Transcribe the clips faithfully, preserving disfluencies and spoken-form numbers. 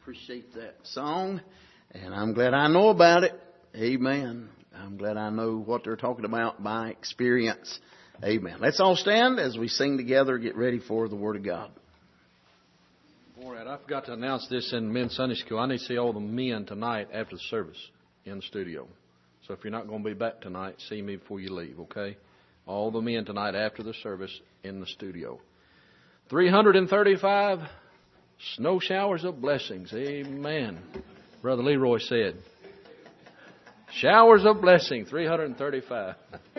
appreciate that song, and I'm glad I know about it. Amen. I'm glad I know what they're talking about by experience. Amen. Let's all stand as we sing together, get ready for the Word of God. All right, I forgot to announce this in men's Sunday school. I need to see all the men tonight after the service in the studio. So if you're not going to be back tonight, see me before you leave, okay? All the men tonight after the service in the studio. three hundred thirty-five snow showers of blessings. Amen. Brother Leroy said, showers of blessing, three hundred thirty-five.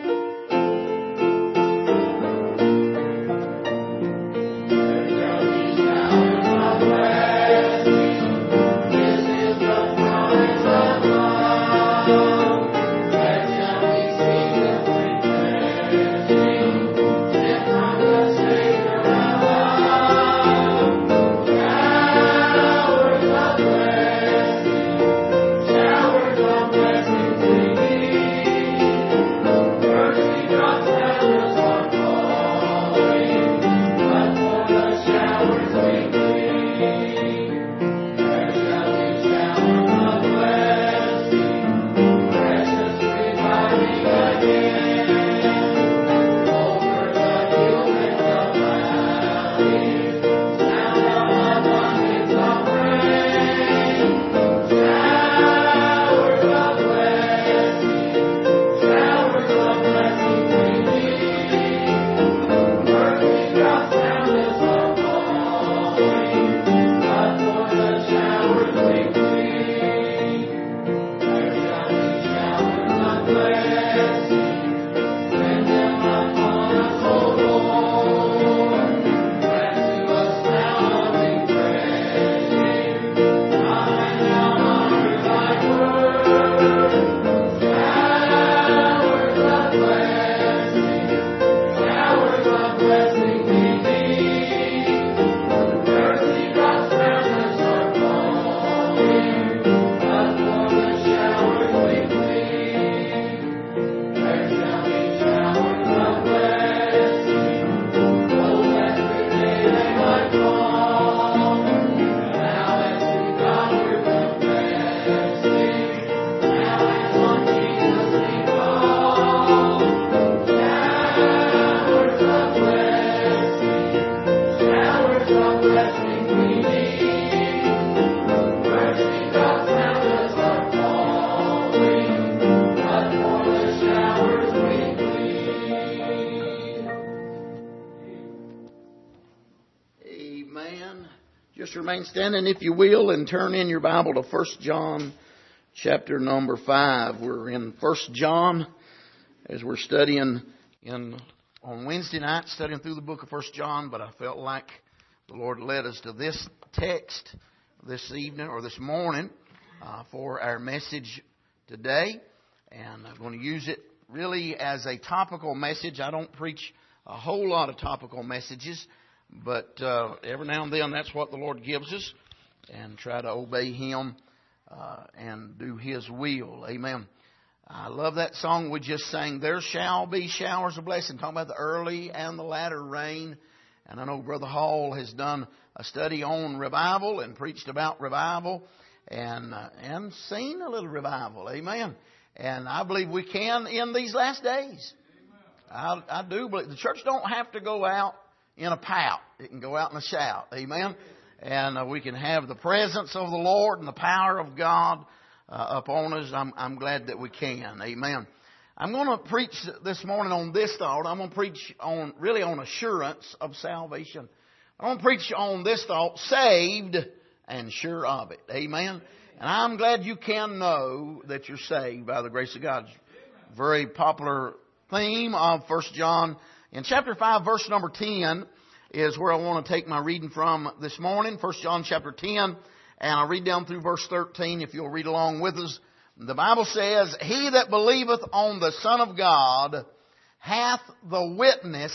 Remain standing, if you will, and turn in your Bible to First John chapter number five. We're in First John as we're studying in on Wednesday night, studying through the book of First John, but I felt like the Lord led us to this text this evening or this morning uh, for our message today. And I'm going to use it really as a topical message. I don't preach a whole lot of topical messages, but uh, every now and then that's what the Lord gives us, and try to obey Him uh, and do His will. Amen. I love that song we just sang, There Shall Be Showers of Blessing, talking about the early and the latter rain. And I know Brother Hall has done a study on revival and preached about revival and, uh, and seen a little revival. Amen. And I believe we can in these last days. I, I do believe the church don't have to go out in a pout. It can go out in a shout. Amen. And uh, we can have the presence of the Lord and the power of God uh, upon us. I'm, I'm glad that we can. Amen. I'm going to preach this morning on this thought. I'm going to preach on really on assurance of salvation. I'm going to preach on this thought, saved and sure of it. Amen. And I'm glad you can know that you're saved by the grace of God. Very popular theme of First John. In chapter five, verse number ten is where I want to take my reading from this morning. First John chapter ten, and I'll read down through verse thirteen if you'll read along with us. The Bible says, He that believeth on the Son of God hath the witness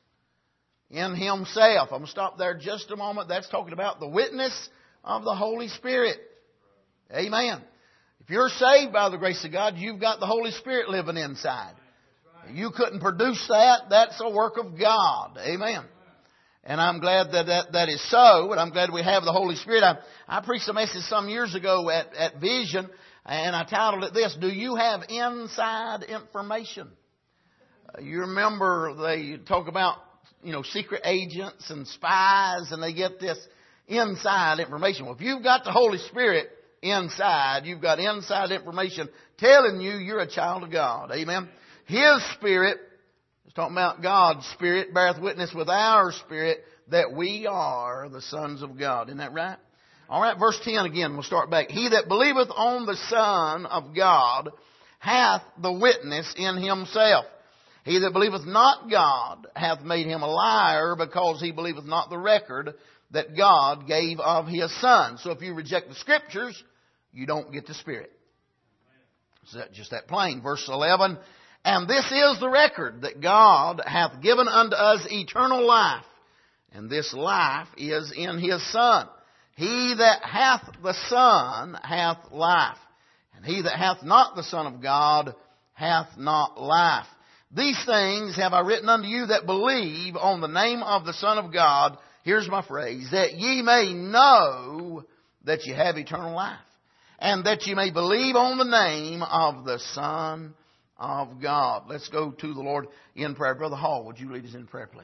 in himself. I'm going to stop there just a moment. That's talking about the witness of the Holy Spirit. Amen. If you're saved by the grace of God, you've got the Holy Spirit living inside. You couldn't produce that. That's a work of God. Amen. And I'm glad that that, that is so, and I'm glad we have the Holy Spirit. I, I preached a message some years ago at, at Vision, and I titled it this, Do You Have Inside Information? Uh, you remember they talk about, you know, secret agents and spies, and they get this inside information. Well, if you've got the Holy Spirit inside, you've got inside information telling you you're a child of God. Amen? His Spirit, it's talking about God's Spirit, beareth witness with our spirit that we are the sons of God. Isn't that right? All right, verse ten again. We'll start back. He that believeth on the Son of God hath the witness in himself. He that believeth not God hath made him a liar, because he believeth not the record that God gave of His Son. So if you reject the Scriptures, you don't get the Spirit. Is that just that plain? Verse eleven. And this is the record, that God hath given unto us eternal life, and this life is in His Son. He that hath the Son hath life, and he that hath not the Son of God hath not life. These things have I written unto you that believe on the name of the Son of God, here's my phrase, that ye may know that ye have eternal life, and that ye may believe on the name of the Son of God. Let's go to the Lord in prayer. Brother Hall, would you lead us in prayer, please?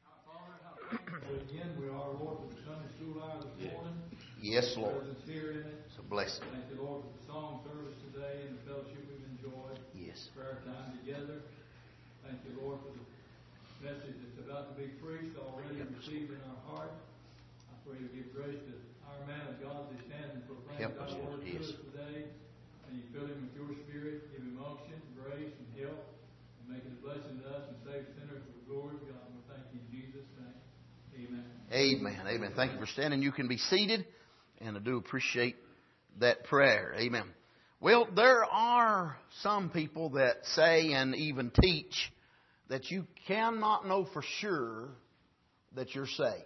Again, we are, Lord, for the Sunday school hour this morning. Yes, Lord. Here in it. It's a blessing. Thank you, Lord, for the song service today and the fellowship we've enjoyed. Yes. Prayer time together. Thank you, Lord, for the message that's about to be preached, already received in our heart. I pray to give grace to our man of God that stands and proclaims God's word to us today. And you fill him with your Spirit, give him unction, grace, and help, and make it a blessing to us and save sinners for the glory of God. And we thank you in Jesus' name. Amen. Amen. Amen. Thank you for standing. You can be seated, and I do appreciate that prayer. Amen. Well, there are some people that say and even teach that you cannot know for sure that you're saved.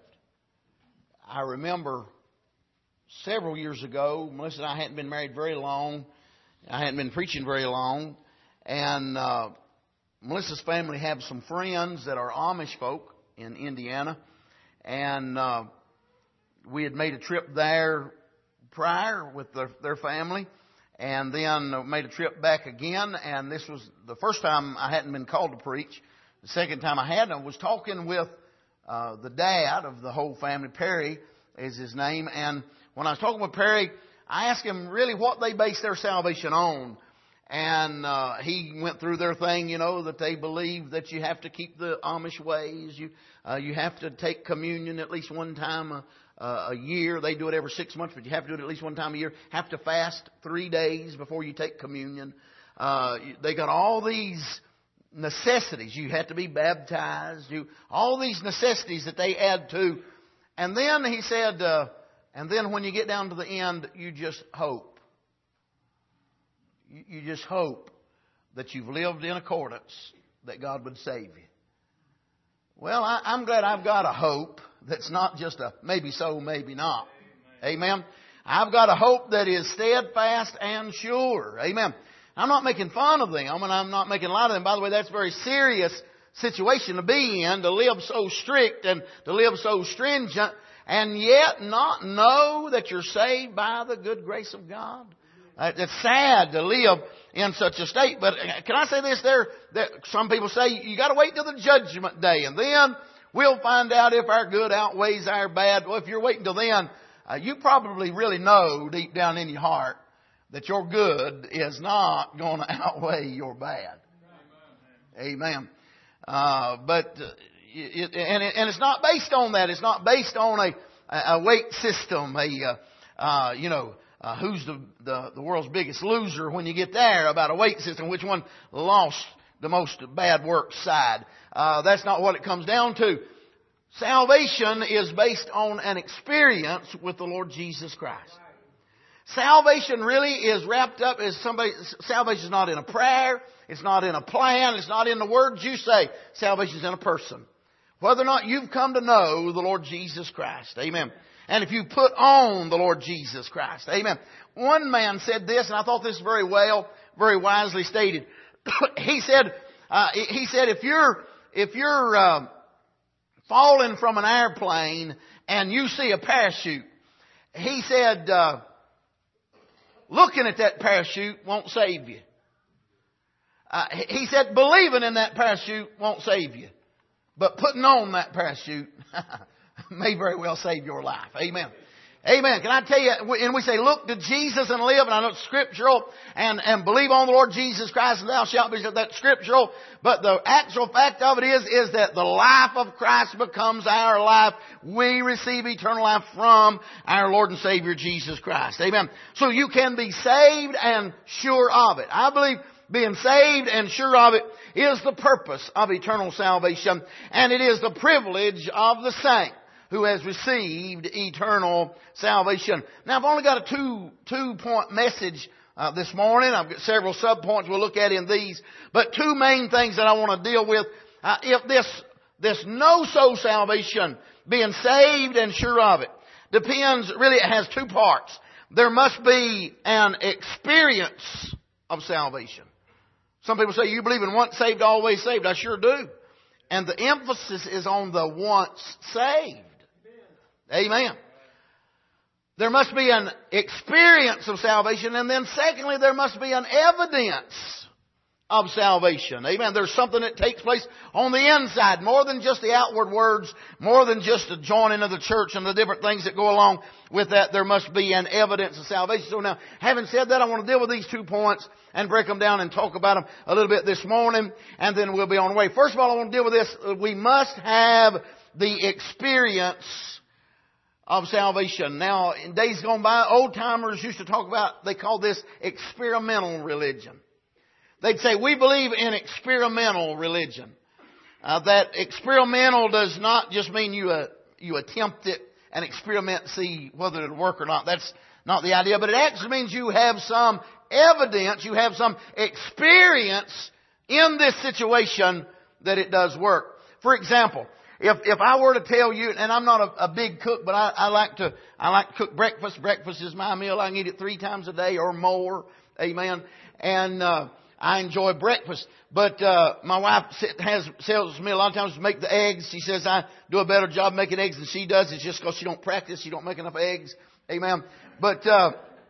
I remember several years ago, Melissa and I hadn't been married very long. I hadn't been preaching very long. And uh, Melissa's family have some friends that are Amish folk in Indiana. And uh, we had made a trip there prior with their, their family. And then made a trip back again. And this was the first time I hadn't been called to preach. The second time I had, I was talking with uh, the dad of the whole family. Perry is his name. And when I was talking with Perry, I asked him really what they base their salvation on. And uh, he went through their thing, you know, that they believe that you have to keep the Amish ways. You uh, you have to take communion at least one time a, uh, a year. They do it every six months, but you have to do it at least one time a year. Have to fast three days before you take communion. Uh, they got all these necessities. You have to be baptized. You all these necessities that they add to. And then he said, uh, and then when you get down to the end, you just hope. You just hope that you've lived in accordance that God would save you. Well, I, I'm glad I've got a hope that's not just a maybe so, maybe not. Amen. I've got a hope that is steadfast and sure. Amen. I'm not making fun of them, and I'm not making light of them. By the way, that's a very serious situation to be in, to live so strict and to live so stringent, and yet not know that you're saved by the good grace of God. Uh, it's sad to live in such a state. But can I say this? There, there some people say you got to wait till the judgment day, and then we'll find out if our good outweighs our bad. Well, if you're waiting till then, uh, you probably really know deep down in your heart that your good is not going to outweigh your bad. Amen. Uh, but uh, it, and, it, and it's not based on that. It's not based on a, a weight system. A uh, uh, you know. Uh, who's the, the, the world's biggest loser when you get there, about a weight system, which one lost the most bad work side. Uh, that's not what it comes down to. Salvation is based on an experience with the Lord Jesus Christ. Salvation really is wrapped up as somebody, salvation is not in a prayer, it's not in a plan, it's not in the words you say. Salvation is in a person. Whether or not you've come to know the Lord Jesus Christ. Amen. And if you put on the Lord Jesus Christ. Amen. One man said this, and I thought this very well, very wisely stated. he said, uh, he said, if you're, if you're, uh, falling from an airplane and you see a parachute. He said, uh, looking at that parachute won't save you. Uh, he said, believing in that parachute won't save you. But putting on that parachute may very well save your life. Amen. Amen. Can I tell you, and we say, look to Jesus and live, and I know it's scriptural, and, and believe on the Lord Jesus Christ and thou shalt be saved. That's scriptural. But the actual fact of it is, is that the life of Christ becomes our life. We receive eternal life from our Lord and Savior Jesus Christ. Amen. So you can be saved and sure of it. I believe being saved and sure of it is the purpose of eternal salvation, and it is the privilege of the saint who has received eternal salvation. Now, I've only got a two, two point message uh, this morning. I've got several sub-points we'll look at in these. But two main things that I want to deal with. Uh, if this, this no-so salvation, being saved and sure of it, depends, really it has two parts. There must be an experience of salvation. Some people say, you believe in once saved, always saved. I sure do. And the emphasis is on the once saved. Amen. There must be an experience of salvation, and then secondly, there must be an evidence of salvation. Amen. There's something that takes place on the inside, more than just the outward words, more than just the joining of the church and the different things that go along with that. There must be an evidence of salvation. So now, having said that, I want to deal with these two points and break them down and talk about them a little bit this morning, and then we'll be on the way. First of all, I want to deal with this. We must have the experience of salvation. Now, in days gone by, old timers used to talk about, they call this experimental religion. They'd say, we believe in experimental religion. Uh, that experimental does not just mean you uh, you attempt it and experiment, see whether it'll work or not. That's not the idea. But it actually means you have some evidence, you have some experience in this situation that it does work. For example, If if I were to tell you, and I'm not a, a big cook, but I, I like to I like to cook breakfast. Breakfast is my meal. I can eat it three times a day or more. Amen. And uh, I enjoy breakfast. But uh, my wife has tells me a lot of times to make the eggs. She says I do a better job making eggs than she does. It's just because she don't practice. She don't make enough eggs. Amen. But uh,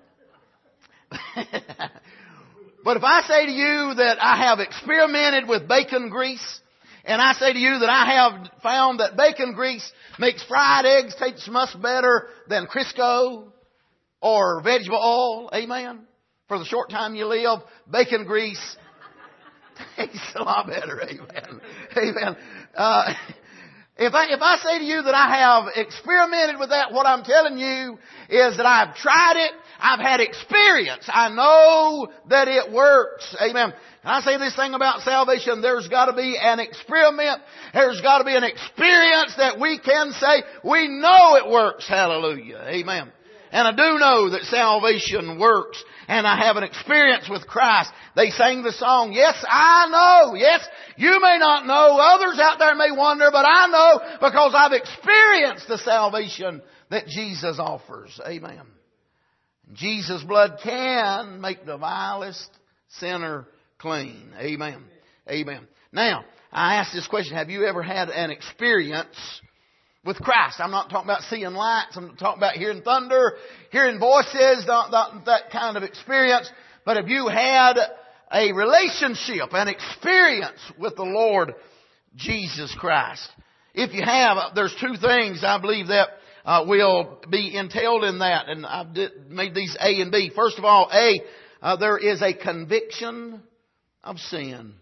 but if I say to you that I have experimented with bacon grease, and I say to you that I have found that bacon grease makes fried eggs taste much better than Crisco or vegetable oil. Amen. For the short time you live, bacon grease tastes a lot better. Amen. Amen. Uh, if I, if I say to you that I have experimented with that, what I'm telling you is that I've tried it. I've had experience. I know that it works. Amen. And I say this thing about salvation, there's got to be an experiment. There's got to be an experience that we can say, we know it works. Hallelujah. Amen. And I do know that salvation works. And I have an experience with Christ. They sang the song, yes, I know. Yes, you may not know. Others out there may wonder, but I know because I've experienced the salvation that Jesus offers. Amen. Jesus' blood can make the vilest sinner clean. Amen. Amen. Now, I ask this question. Have you ever had an experience with Christ? I'm not talking about seeing lights. I'm not talking about hearing thunder, hearing voices, not, not that kind of experience. But have you had a relationship, an experience with the Lord Jesus Christ? If you have, there's two things I believe that Uh, will be entailed in that. And I've did, made these A and B. First of all, A, uh, there is a conviction of sin.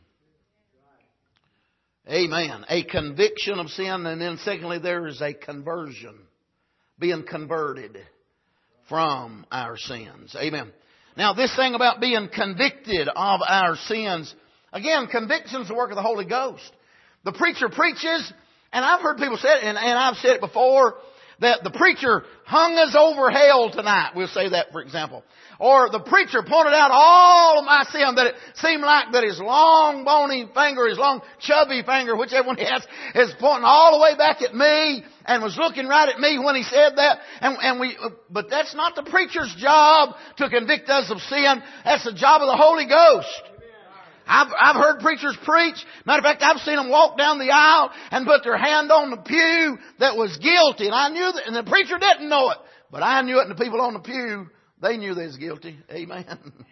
Amen. A conviction of sin. And then secondly, there is a conversion. Being converted from our sins. Amen. Now, this thing about being convicted of our sins, again, conviction is the work of the Holy Ghost. The preacher preaches, and I've heard people say it, and, and I've said it before, that the preacher hung us over hell tonight. We'll say that, for example. Or the preacher pointed out all of my sin, that it seemed like that his long bony finger, his long chubby finger, whichever one he has, is pointing all the way back at me and was looking right at me when he said that. And, and we, but that's not the preacher's job to convict us of sin. That's the job of the Holy Ghost. I've, I've heard preachers preach. Matter of fact, I've seen them walk down the aisle and put their hand on the pew that was guilty. And I knew that, and the preacher didn't know it. But I knew it, and the people on the pew, they knew they was guilty. Amen.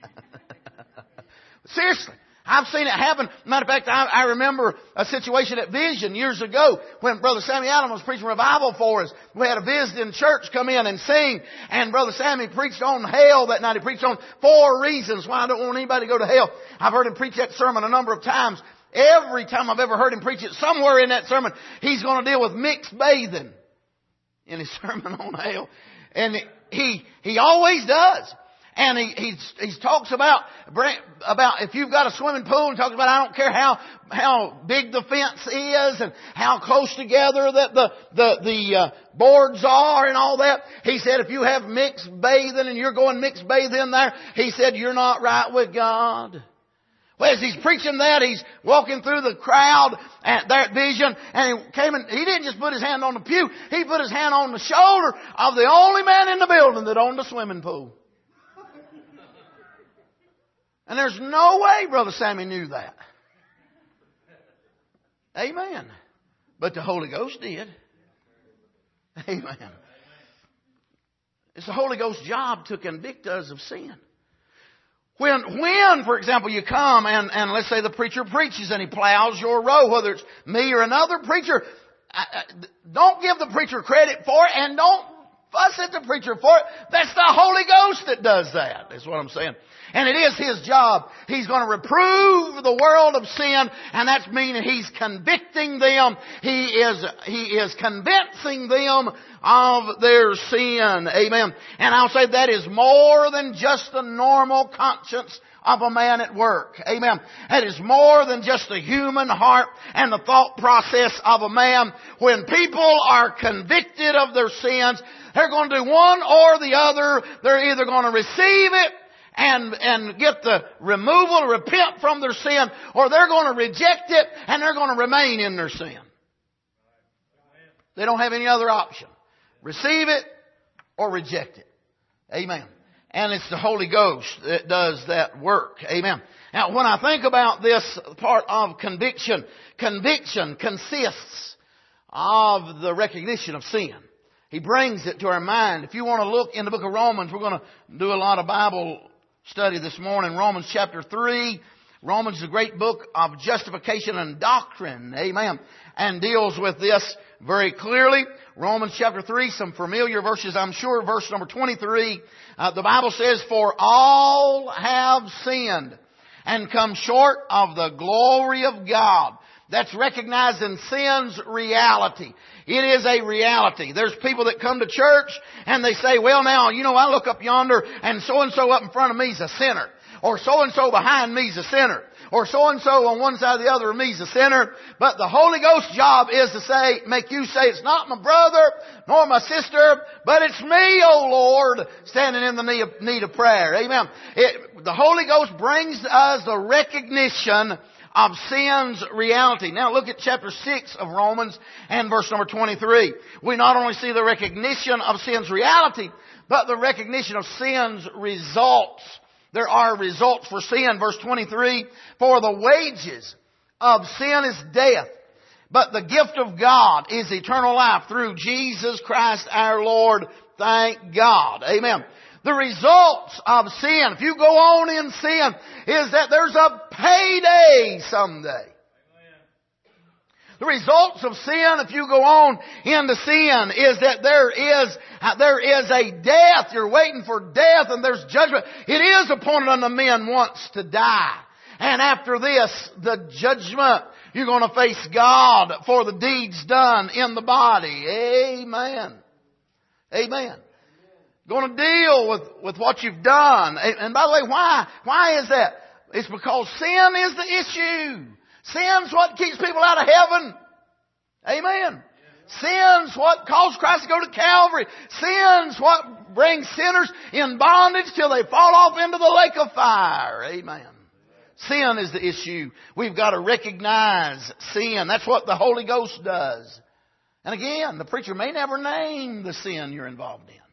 Seriously. I've seen it happen. Matter of fact, I, I remember a situation at Vision years ago when Brother Sammy Allen was preaching revival for us. We had a visiting church come in and sing, and Brother Sammy preached on hell that night. He preached on four reasons why I don't want anybody to go to hell. I've heard him preach that sermon a number of times. Every time I've ever heard him preach it, somewhere in that sermon, he's going to deal with mixed bathing in his sermon on hell. And he, he always does. And he, he, he talks about, about if you've got a swimming pool, and talks about I don't care how, how big the fence is and how close together that the, the, the, uh, boards are and all that. He said if you have mixed bathing and you're going mixed bathing there, he said you're not right with God. Well, as he's preaching that, he's walking through the crowd at that Vision, and he came and he didn't just put his hand on the pew, he put his hand on the shoulder of the only man in the building that owned a swimming pool. And there's no way Brother Sammy knew that. Amen. But the Holy Ghost did. Amen. It's the Holy Ghost's job to convict us of sin. When, when, for example, you come and, and let's say the preacher preaches and he plows your row, whether it's me or another preacher, don't give the preacher credit for it and don't fuss at the preacher for it. That's the Holy Ghost that does that. That's what I'm saying. And it is His job. He's going to reprove the world of sin, and that's meaning He's convicting them. He is, He is convincing them of their sin. Amen. And I'll say that is more than just the normal conscience of a man at work. Amen. That is more than just the human heart and the thought process of a man. When people are convicted of their sins, they're going to do one or the other. They're either going to receive it and and get the removal, repent from their sin, or they're going to reject it and they're going to remain in their sin. They don't have any other option. Receive it or reject it. Amen. And it's the Holy Ghost that does that work. Amen. Now, when I think about this part of conviction, conviction consists of the recognition of sin. He brings it to our mind. If you want to look in the book of Romans, we're going to do a lot of Bible study this morning. Romans chapter three. Romans is a great book of justification and doctrine. Amen. And deals with this very clearly. Romans chapter three, some familiar verses, I'm sure. Verse number twenty-three. Uh, the Bible says, "For all have sinned and come short of the glory of God." That's recognizing sin's reality. It is a reality. There's people that come to church and they say, well now, you know, I look up yonder and so-and-so up in front of me is a sinner. Or so-and-so behind me is a sinner. Or so-and-so on one side or the other of me is a sinner. But the Holy Ghost's job is to say, make you say, it's not my brother nor my sister, but it's me, O Lord, standing in the need of, need of prayer. Amen. It, the Holy Ghost brings us the recognition of sin's reality. Now look at chapter six of Romans and verse number twenty-three. We not only see the recognition of sin's reality, but the recognition of sin's results. There are results for sin. Verse twenty-three, "For the wages of sin is death, but the gift of God is eternal life through Jesus Christ our Lord." Thank God. Amen. The results of sin, if you go on in sin, is that there's a payday someday. The results of sin, if you go on into sin, is that there is, there is a death. You're waiting for death and there's judgment. It is appointed unto men once to die. And after this, the judgment, you're going to face God for the deeds done in the body. Amen. Amen. Going to deal with, with what you've done. And by the way, why? Why is that? It's because sin is the issue. Sin's what keeps people out of heaven. Amen. Sin's what caused Christ to go to Calvary. Sin's what brings sinners in bondage till they fall off into the lake of fire. Amen. Sin is the issue. We've got to recognize sin. That's what the Holy Ghost does. And again, the preacher may never name the sin you're involved in.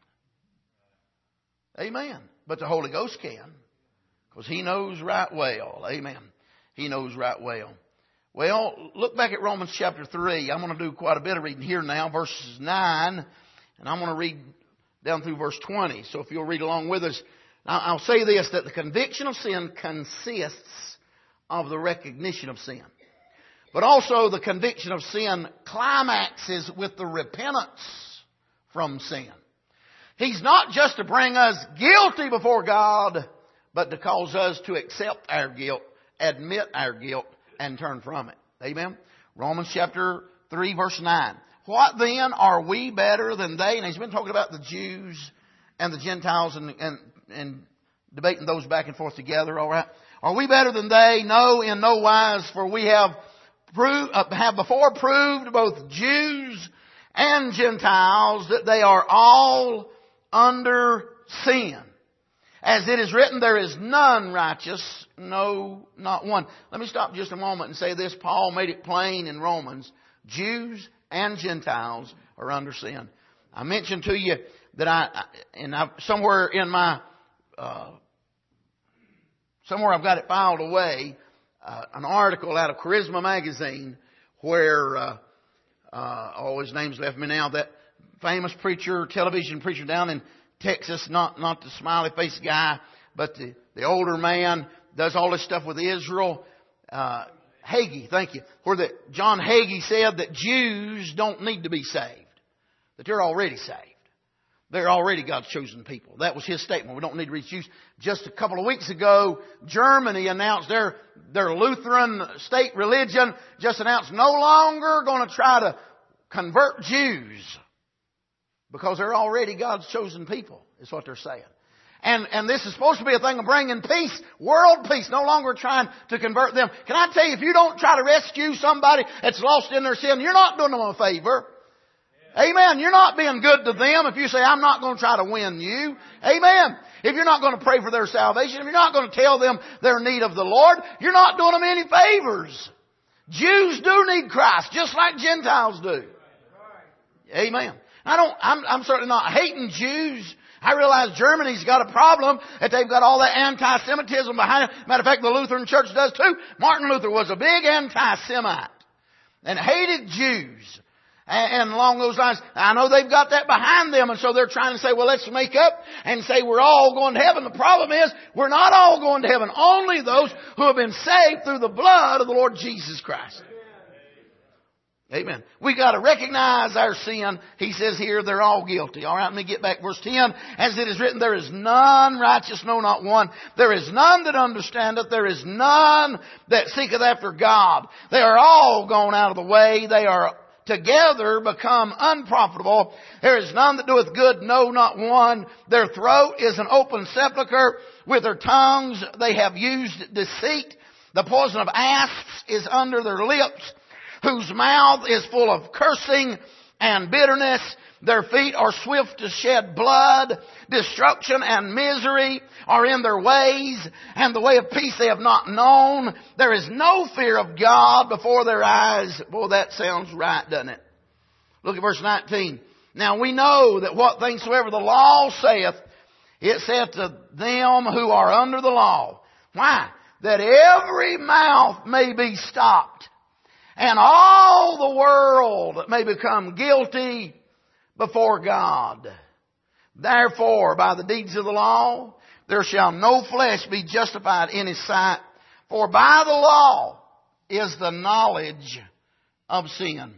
Amen. But the Holy Ghost can. Because He knows right well. Amen. He knows right well. Well, look back at Romans chapter three. I'm going to do quite a bit of reading here now, verses nine, and I'm going to read down through verse twenty. So if you'll read along with us, I'll say this, that the conviction of sin consists of the recognition of sin. But also the conviction of sin climaxes with the repentance from sin. He's not just to bring us guilty before God, but to cause us to accept our guilt, admit our guilt, and turn from it. Amen? Romans chapter three verse nine. What then, are we better than they? And he's been talking about the Jews and the Gentiles and, and, and debating those back and forth together, all right? Are we better than they? No, in no wise, for we have proved, uh, have before proved, both Jews and Gentiles, that they are all under sin. As it is written, there is none righteous, no, not one. Let me stop just a moment and say this. Paul made it plain in Romans. Jews and Gentiles are under sin. I mentioned to you that I, and I, somewhere in my, uh, somewhere I've got it filed away, uh, an article out of Charisma magazine where, uh, uh, oh, his name's left me now, that famous preacher, television preacher down in Texas, not, not the smiley face guy, but the, the older man, does all this stuff with Israel. Uh, Hagee, thank you. Where that John Hagee said that Jews don't need to be saved. That they're already saved. They're already God's chosen people. That was his statement. We don't need to reach Jews. Just a couple of weeks ago, Germany announced their, their Lutheran state religion, just announced no longer going to try to convert Jews. Because they're already God's chosen people, is what they're saying. And, and this is supposed to be a thing of bringing peace, world peace, no longer trying to convert them. Can I tell you, if you don't try to rescue somebody that's lost in their sin, you're not doing them a favor. Amen. You're not being good to them if you say, I'm not going to try to win you. Amen. If you're not going to pray for their salvation, if you're not going to tell them their need of the Lord, you're not doing them any favors. Jews do need Christ, just like Gentiles do. Amen. I don't, I'm, I'm certainly not hating Jews. I realize Germany's got a problem that they've got all that anti-Semitism behind it. Matter of fact, the Lutheran Church does too. Martin Luther was a big anti-Semite and hated Jews. And, and along those lines, I know they've got that behind them, and so they're trying to say, well, let's make up and say we're all going to heaven. The problem is, we're not all going to heaven. Only those who have been saved through the blood of the Lord Jesus Christ. Amen. We got to recognize our sin. He says here they're all guilty. All right, let me get back verse ten. As it is written, there is none righteous, no, not one. There is none that understandeth. There is none that seeketh after God. They are all gone out of the way. They are together become unprofitable. There is none that doeth good, no, not one. Their throat is an open sepulchre. With their tongues they have used deceit. The poison of asps is under their lips, whose mouth is full of cursing and bitterness. Their feet are swift to shed blood. Destruction and misery are in their ways, and the way of peace they have not known. There is no fear of God before their eyes. Boy, that sounds right, doesn't it? Look at verse nineteen. Now we know that what things soever the law saith, it saith to them who are under the law. Why? That every mouth may be stopped, and all the world may become guilty before God. Therefore, by the deeds of the law, there shall no flesh be justified in his sight. For by the law is the knowledge of sin.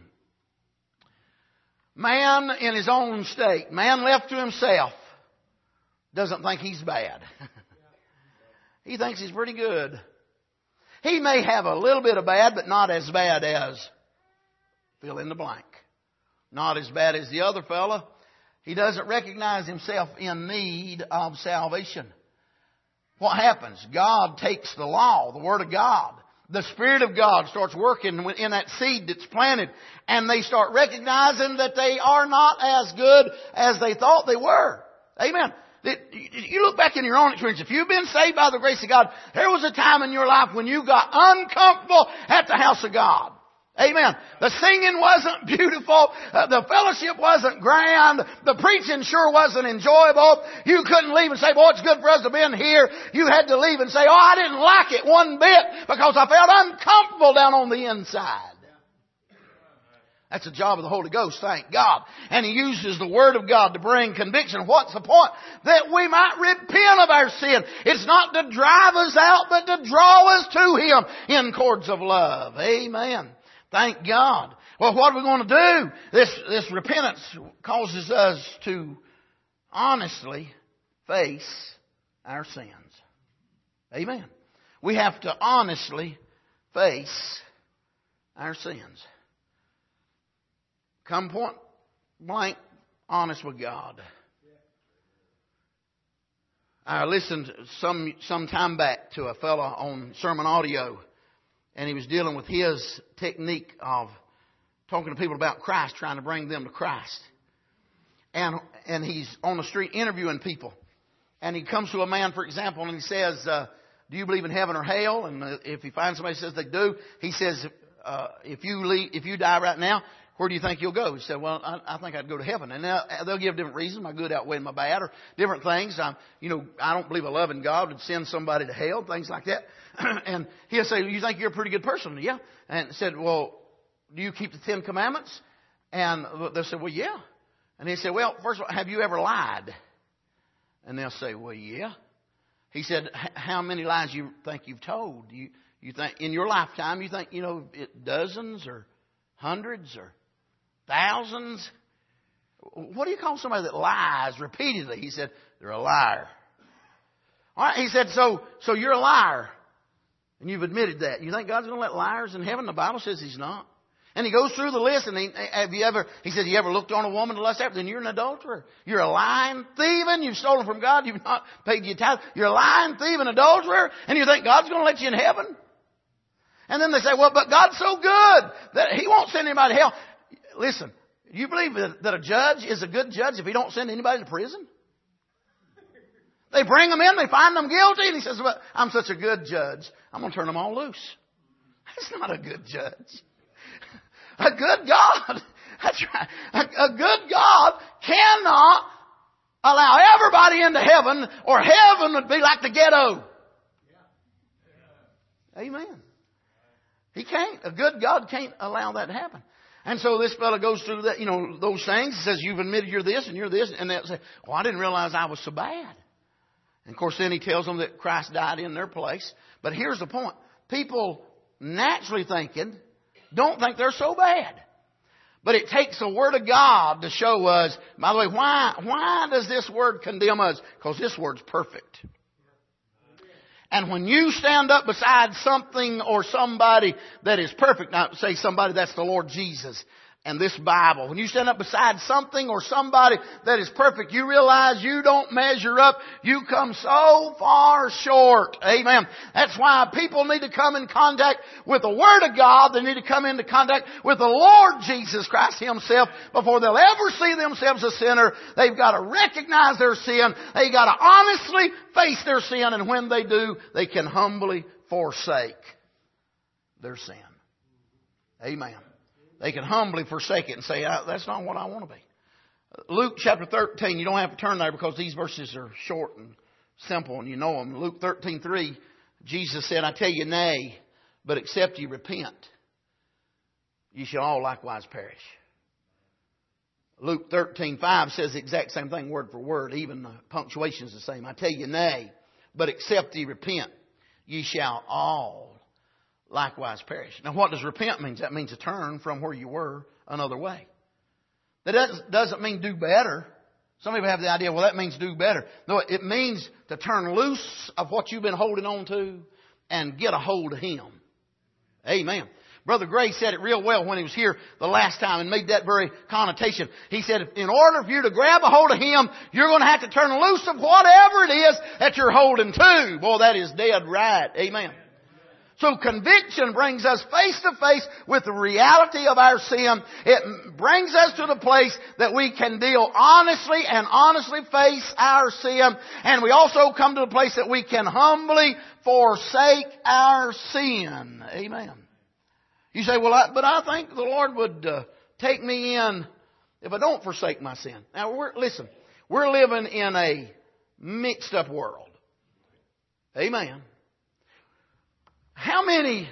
Man in his own state, man left to himself, doesn't think he's bad. He thinks he's pretty good. He may have a little bit of bad, but not as bad as fill in the blank. Not as bad as the other fella. He doesn't recognize himself in need of salvation. What happens? God takes the law, the Word of God. The Spirit of God starts working in that seed that's planted, and they start recognizing that they are not as good as they thought they were. Amen. You look back in your own experience. If you've been saved by the grace of God, there was a time in your life when you got uncomfortable at the house of God. Amen. The singing wasn't beautiful. Uh, the fellowship wasn't grand. The preaching sure wasn't enjoyable. You couldn't leave and say, boy, it's good for us to be in here. You had to leave and say, oh, I didn't like it one bit because I felt uncomfortable down on the inside. That's the job of the Holy Ghost, thank God. And He uses the Word of God to bring conviction. What's the point? That we might repent of our sin. It's not to drive us out, but to draw us to Him in cords of love. Amen. Thank God. Well, what are we going to do? This, this repentance causes us to honestly face our sins. Amen. We have to honestly face our sins. Come point blank honest with God. I listened some some time back to a fellow on sermon audio, and he was dealing with his technique of talking to people about Christ, trying to bring them to Christ. And and he's on the street interviewing people. And he comes to a man, for example, and he says, uh, do you believe in heaven or hell? And uh, if he finds somebody who says they do, he says, uh, if you leave, if you die right now, where do you think you'll go? He said, well, I, I think I'd go to heaven. And now they'll give different reasons. My good outweighing my bad, or different things. I'm, you know, I don't believe a loving God would send somebody to hell, things like that. And he'll say, you think you're a pretty good person? Yeah. And said, well, do you keep the Ten Commandments? And they'll say, well, yeah. And he said, well, first of all, have you ever lied? And they'll say, well, yeah. He said, how many lies you think you've told? You, you think in your lifetime, you think, you know, it, dozens or hundreds or thousands? What do you call somebody that lies repeatedly? He said, they're a liar. All right. He said, so, so you're a liar. And you've admitted that. You think God's going to let liars in heaven? The Bible says He's not. And he goes through the list, and he, have you ever, he said, you ever looked on a woman to lust after? Then you're an adulterer. You're a lying, thieving. You've stolen from God. You've not paid your tithe. You're a lying, thieving adulterer. And you think God's going to let you in heaven? And then they say, well, but God's so good that He won't send anybody to hell. Listen, do you believe that, that a judge is a good judge if he don't send anybody to prison? They bring them in, they find them guilty, and He says, well, I'm such a good judge, I'm going to turn them all loose. That's not a good judge. A good God, that's right. A, a good God cannot allow everybody into heaven, or heaven would be like the ghetto. Amen. He can't. A good God can't allow that to happen. And so this fellow goes through that, you know, those things. He says, you've admitted you're this and you're this. And they'll say, well, I didn't realize I was so bad. And of course, then he tells them that Christ died in their place. But here's the point. People naturally thinking don't think they're so bad. But it takes the Word of God to show us. By the way, why, why does this Word condemn us? Because this Word's perfect. And when you stand up beside something or somebody that is perfect, now say somebody, that's the Lord Jesus and this Bible. When you stand up beside something or somebody that is perfect, you realize you don't measure up. You come so far short. Amen. That's why people need to come in contact with the Word of God. They need to come into contact with the Lord Jesus Christ Himself before they'll ever see themselves a sinner. They've got to recognize their sin. They've got to honestly face their sin. And when they do, they can humbly forsake their sin. Amen. They can humbly forsake it and say, that's not what I want to be. Luke chapter thirteen, you don't have to turn there because these verses are short and simple and you know them. Luke thirteen three, Jesus said, I tell you, nay, but except ye repent, ye shall all likewise perish. Luke thirteen five says the exact same thing, word for word. Even the punctuation is the same. I tell you, nay, but except ye repent, ye shall all likewise perish. Now, what does repent mean? That means to turn from where you were another way. That doesn't, doesn't mean do better. Some people have the idea, well, that means do better. No, it means to turn loose of what you've been holding on to and get a hold of Him. Amen. Brother Gray said it real well when he was here the last time and made that very connotation. He said, in order for you to grab a hold of Him, you're going to have to turn loose of whatever it is that you're holding to. Boy, that is dead right. Amen. So conviction brings us face to face with the reality of our sin. It brings us to the place that we can deal honestly and honestly face our sin. And we also come to the place that we can humbly forsake our sin. Amen. You say, well, I, but I think the Lord would uh, take me in if I don't forsake my sin. Now, we're, listen, we're living in a mixed up world. Amen. How many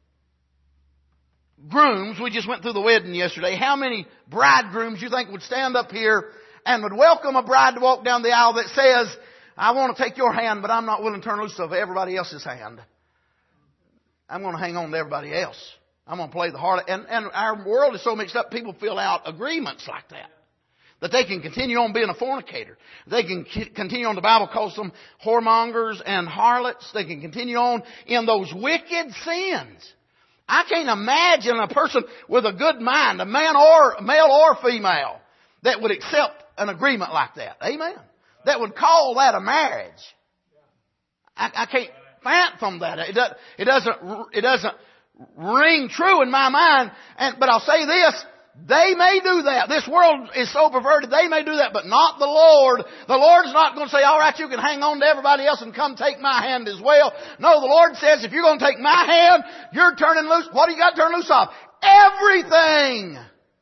grooms, we just went through the wedding yesterday, how many bridegrooms you think would stand up here and would welcome a bride to walk down the aisle that says, I want to take your hand, but I'm not willing to turn loose of everybody else's hand. I'm going to hang on to everybody else. I'm going to play the harlot. And, and our world is so mixed up, people fill out agreements like that. That they can continue on being a fornicator. They can continue on, the Bible calls them whoremongers and harlots. They can continue on in those wicked sins. I can't imagine a person with a good mind, a man or male or female, that would accept an agreement like that. Amen. That would call that a marriage. I, I can't fathom that. It, does, it doesn't. It doesn't ring true in my mind. And but I'll say this: they may do that. This world is so perverted. They may do that, but not the Lord. The Lord's not going to say, "All right, you can hang on to everybody else and come take my hand as well." No, the Lord says, "If you're going to take my hand, you're turning loose. What do you got to turn loose of? Everything."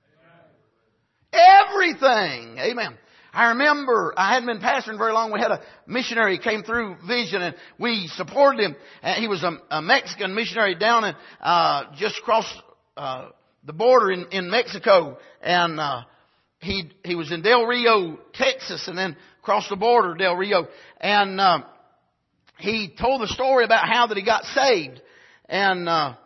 Everything. Amen. I remember, I hadn't been pastoring very long. We had a missionary came through Vision, and we supported him. Uh, he was a, a Mexican missionary down in, uh, just across, uh, the border in, in Mexico. And, uh, he, he was in Del Rio, Texas, and then across the border, Del Rio. And, uh, he told the story about how that he got saved. And, uh,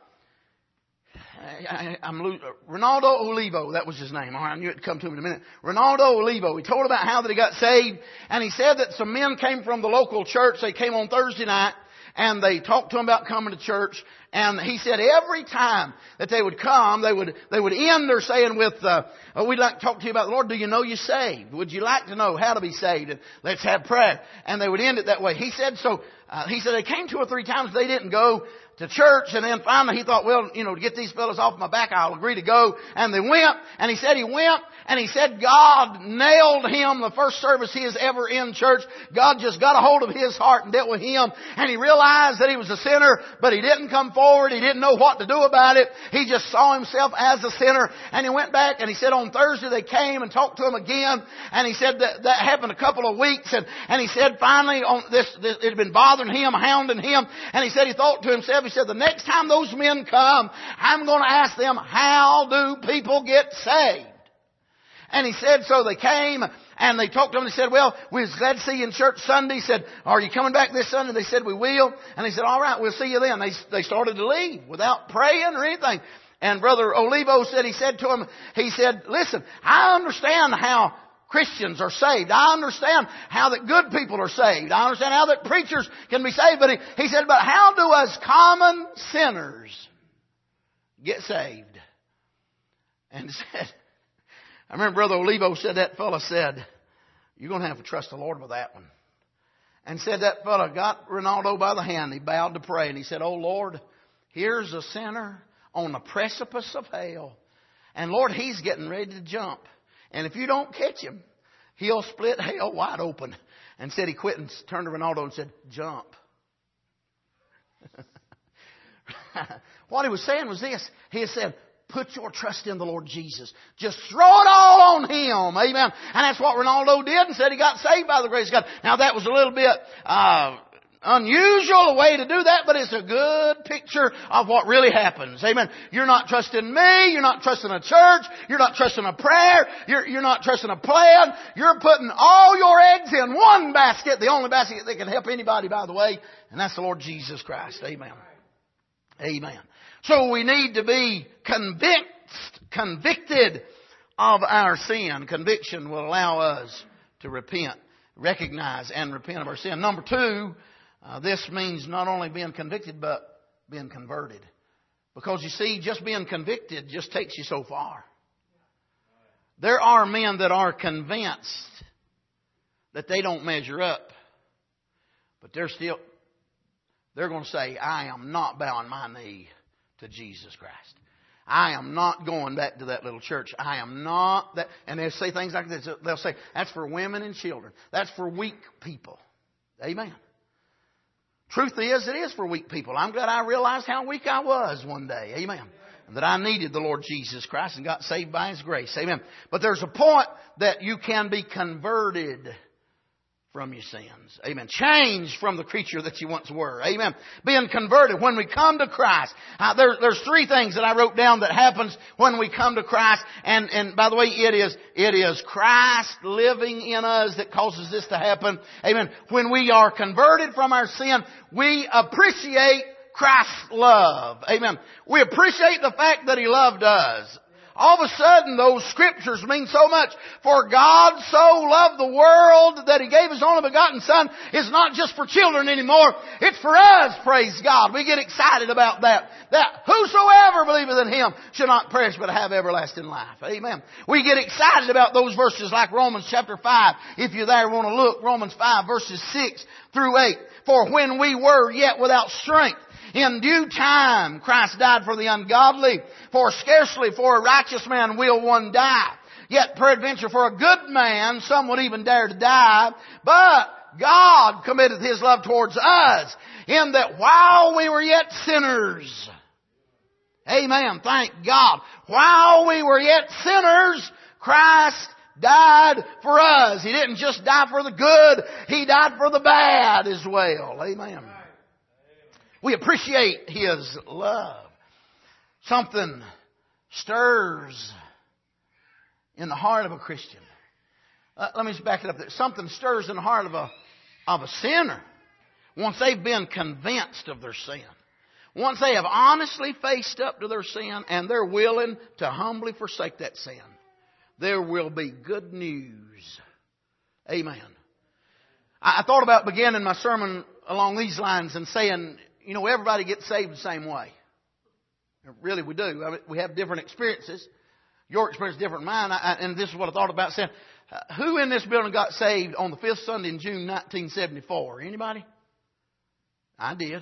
I, I'm Ronaldo Olivo, that was his name. All right, I knew it'd come to me in a minute. Ronaldo Olivo. He told about how that he got saved, and he said that some men came from the local church. They came on Thursday night, and they talked to him about coming to church. And he said every time that they would come, they would they would end their saying with, uh, oh, "We'd like to talk to you about the Lord. Do you know you're saved? Would you like to know how to be saved? And let's have prayer." And they would end it that way. He said so. Uh, he said they came two or three times. They didn't go to church, and then finally he thought, well, you know, to get these fellas off my back, I'll agree to go. And they went, and he said he went, and he said God nailed him the first service he has ever in church. God just got a hold of his heart and dealt with him, and he realized that he was a sinner, but he didn't come forward. He didn't know what to do about it. He just saw himself as a sinner, and he went back, and he said on Thursday they came and talked to him again, and he said that that happened a couple of weeks, and, and he said finally on this, this it had been bothering him, hounding him, and he said he thought to himself, he said, the next time those men come, I'm going to ask them, how do people get saved? And he said, so they came and they talked to him. He said, well, we was glad to see you in church Sunday. He said, are you coming back this Sunday? They said, we will. And he said, all right, we'll see you then. They, they started to leave without praying or anything. And Brother Olivo said, he said to him, he said, listen, I understand how Christians are saved. I understand how that good people are saved. I understand how that preachers can be saved. But he, he said, but how do us common sinners get saved? And said, I remember Brother Olivo said, that fella said, you're going to have to trust the Lord with that one. And said that fella got Ronaldo by the hand. He bowed to pray and he said, oh Lord, here's a sinner on the precipice of hell. And Lord, he's getting ready to jump. And if you don't catch him, he'll split hell wide open. And said he quit and turned to Ronaldo and said, jump. What he was saying was this. He said, put your trust in the Lord Jesus. Just throw it all on Him. Amen. And that's what Ronaldo did and said he got saved by the grace of God. Now that was a little bit uh unusual, a way to do that, but it's a good picture of what really happens. Amen. You're not trusting me. You're not trusting a church. You're not trusting a prayer. You're, you're not trusting a plan. You're putting all your eggs in one basket, the only basket that can help anybody, by the way, and that's the Lord Jesus Christ. Amen. Amen. So we need to be convinced, convicted of our sin. Conviction will allow us to repent, recognize and repent of our sin. Number two, Uh, this means not only being convicted, but being converted. Because you see, just being convicted just takes you so far. There are men that are convinced that they don't measure up. But they're still, they're going to say, I am not bowing my knee to Jesus Christ. I am not going back to that little church. I am not that. And they'll say things like this. They'll say, that's for women and children. That's for weak people. Amen. Truth is, it is for weak people. I'm glad I realized how weak I was one day. Amen. and that I needed the Lord Jesus Christ and got saved by His grace. Amen. But there's a point that you can be converted from your sins. Amen. Changed from the creature that you once were. Amen. Being converted when we come to Christ. Uh, there, there's three things that I wrote down that happens when we come to Christ. And, and by the way, it is, it is Christ living in us that causes this to happen. Amen. When we are converted from our sin, we appreciate Christ's love. Amen. We appreciate the fact that He loved us. All of a sudden, those scriptures mean so much. For God so loved the world that He gave His only begotten Son is not just for children anymore. It's for us, praise God. We get excited about that. That whosoever believeth in Him shall not perish but have everlasting life. Amen. We get excited about those verses like Romans chapter five. If you there want to look, Romans five verses six through eight. For when we were yet without strength, in due time Christ died for the ungodly. For scarcely for a righteous man will one die. Yet peradventure for a good man some would even dare to die. But God committed His love towards us, in that while we were yet sinners. Amen. Thank God. While we were yet sinners, Christ died for us. He didn't just die for the good. He died for the bad as well. Amen. We appreciate His love. Something stirs in the heart of a Christian. Uh, let me just back it up there. Something stirs in the heart of a, of a sinner once they've been convinced of their sin. Once they have honestly faced up to their sin and they're willing to humbly forsake that sin, there will be good news. Amen. I, I thought about beginning my sermon along these lines and saying, you know, everybody gets saved the same way. Really, we do. I mean, we have different experiences. Your experience is different than mine. I, and this is what I thought about saying. Uh, who in this building got saved on the fifth Sunday in June nineteen seventy-four? Anybody? I did.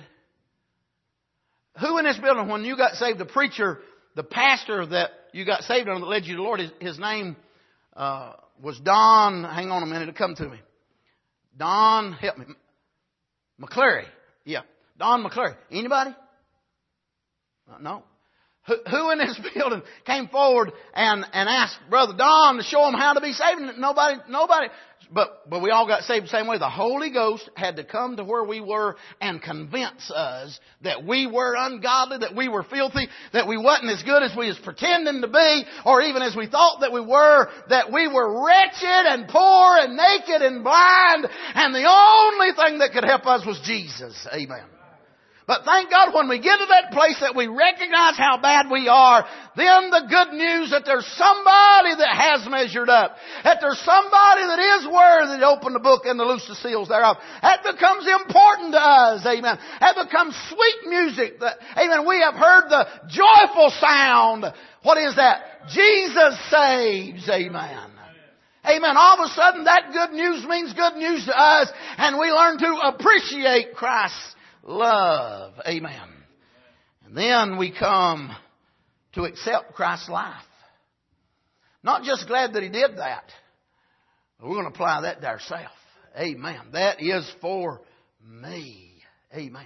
Who in this building, when you got saved, the preacher, the pastor that you got saved on that led you to the Lord, his, his name uh, was Don, hang on a minute, it'll come to me. Don, help me. McClary. Yeah. Don McClary. Anybody? No. Who, who in this building came forward and, and asked Brother Don to show him how to be saved? Nobody, nobody. But, but we all got saved the same way. The Holy Ghost had to come to where we were and convince us that we were ungodly, that we were filthy, that we wasn't as good as we was pretending to be, or even as we thought that we were, that we were wretched and poor and naked and blind, and the only thing that could help us was Jesus. Amen. But thank God when we get to that place that we recognize how bad we are, then the good news that there's somebody that has measured up, that there's somebody that is worthy to open the book and to loose the seals thereof. That becomes important to us. Amen. That becomes sweet music. That, amen. We have heard the joyful sound. What is that? Jesus saves. Amen. Amen. All of a sudden that good news means good news to us, and we learn to appreciate Christ's love. Amen. And then we come to accept Christ's life. Not just glad that He did that, but we're going to apply that to ourselves. Amen. That is for me. Amen.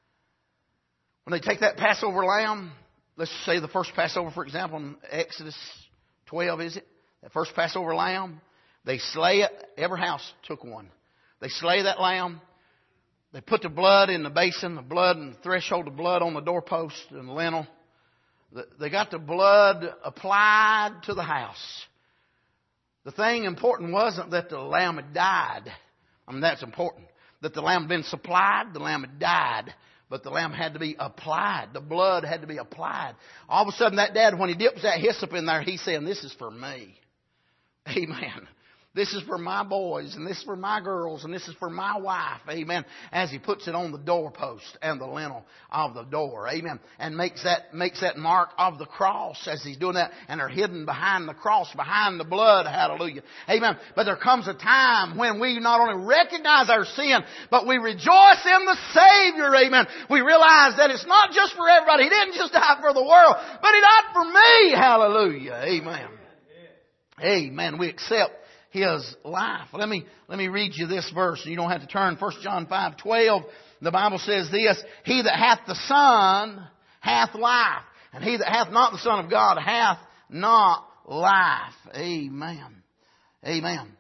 When they take that Passover lamb, let's say the first Passover, for example, in Exodus twelve, is it? That first Passover lamb, they slay it. Every house took one. They slay that lamb. They put the blood in the basin, the blood and the threshold of blood on the doorpost and the lintel. They got the blood applied to the house. The thing important wasn't that the lamb had died. I mean, that's important. That the lamb had been supplied, the lamb had died. But the lamb had to be applied. The blood had to be applied. All of a sudden that dad, when he dips that hyssop in there, he's saying, this is for me. Amen. This is for my boys, and this is for my girls, and this is for my wife. Amen. As he puts it on the doorpost and the lintel of the door. Amen. And makes that, makes that mark of the cross as he's doing that. And they're hidden behind the cross, behind the blood. Hallelujah. Amen. But there comes a time when we not only recognize our sin, but we rejoice in the Savior. Amen. We realize that it's not just for everybody. He didn't just die for the world, but He died for me. Hallelujah. Amen. Amen. We accept His life. Let me, let me read you this verse. You don't have to turn. First John five twelve. The Bible says this, He that hath the Son hath life. And he that hath not the Son of God hath not life. Amen. Amen.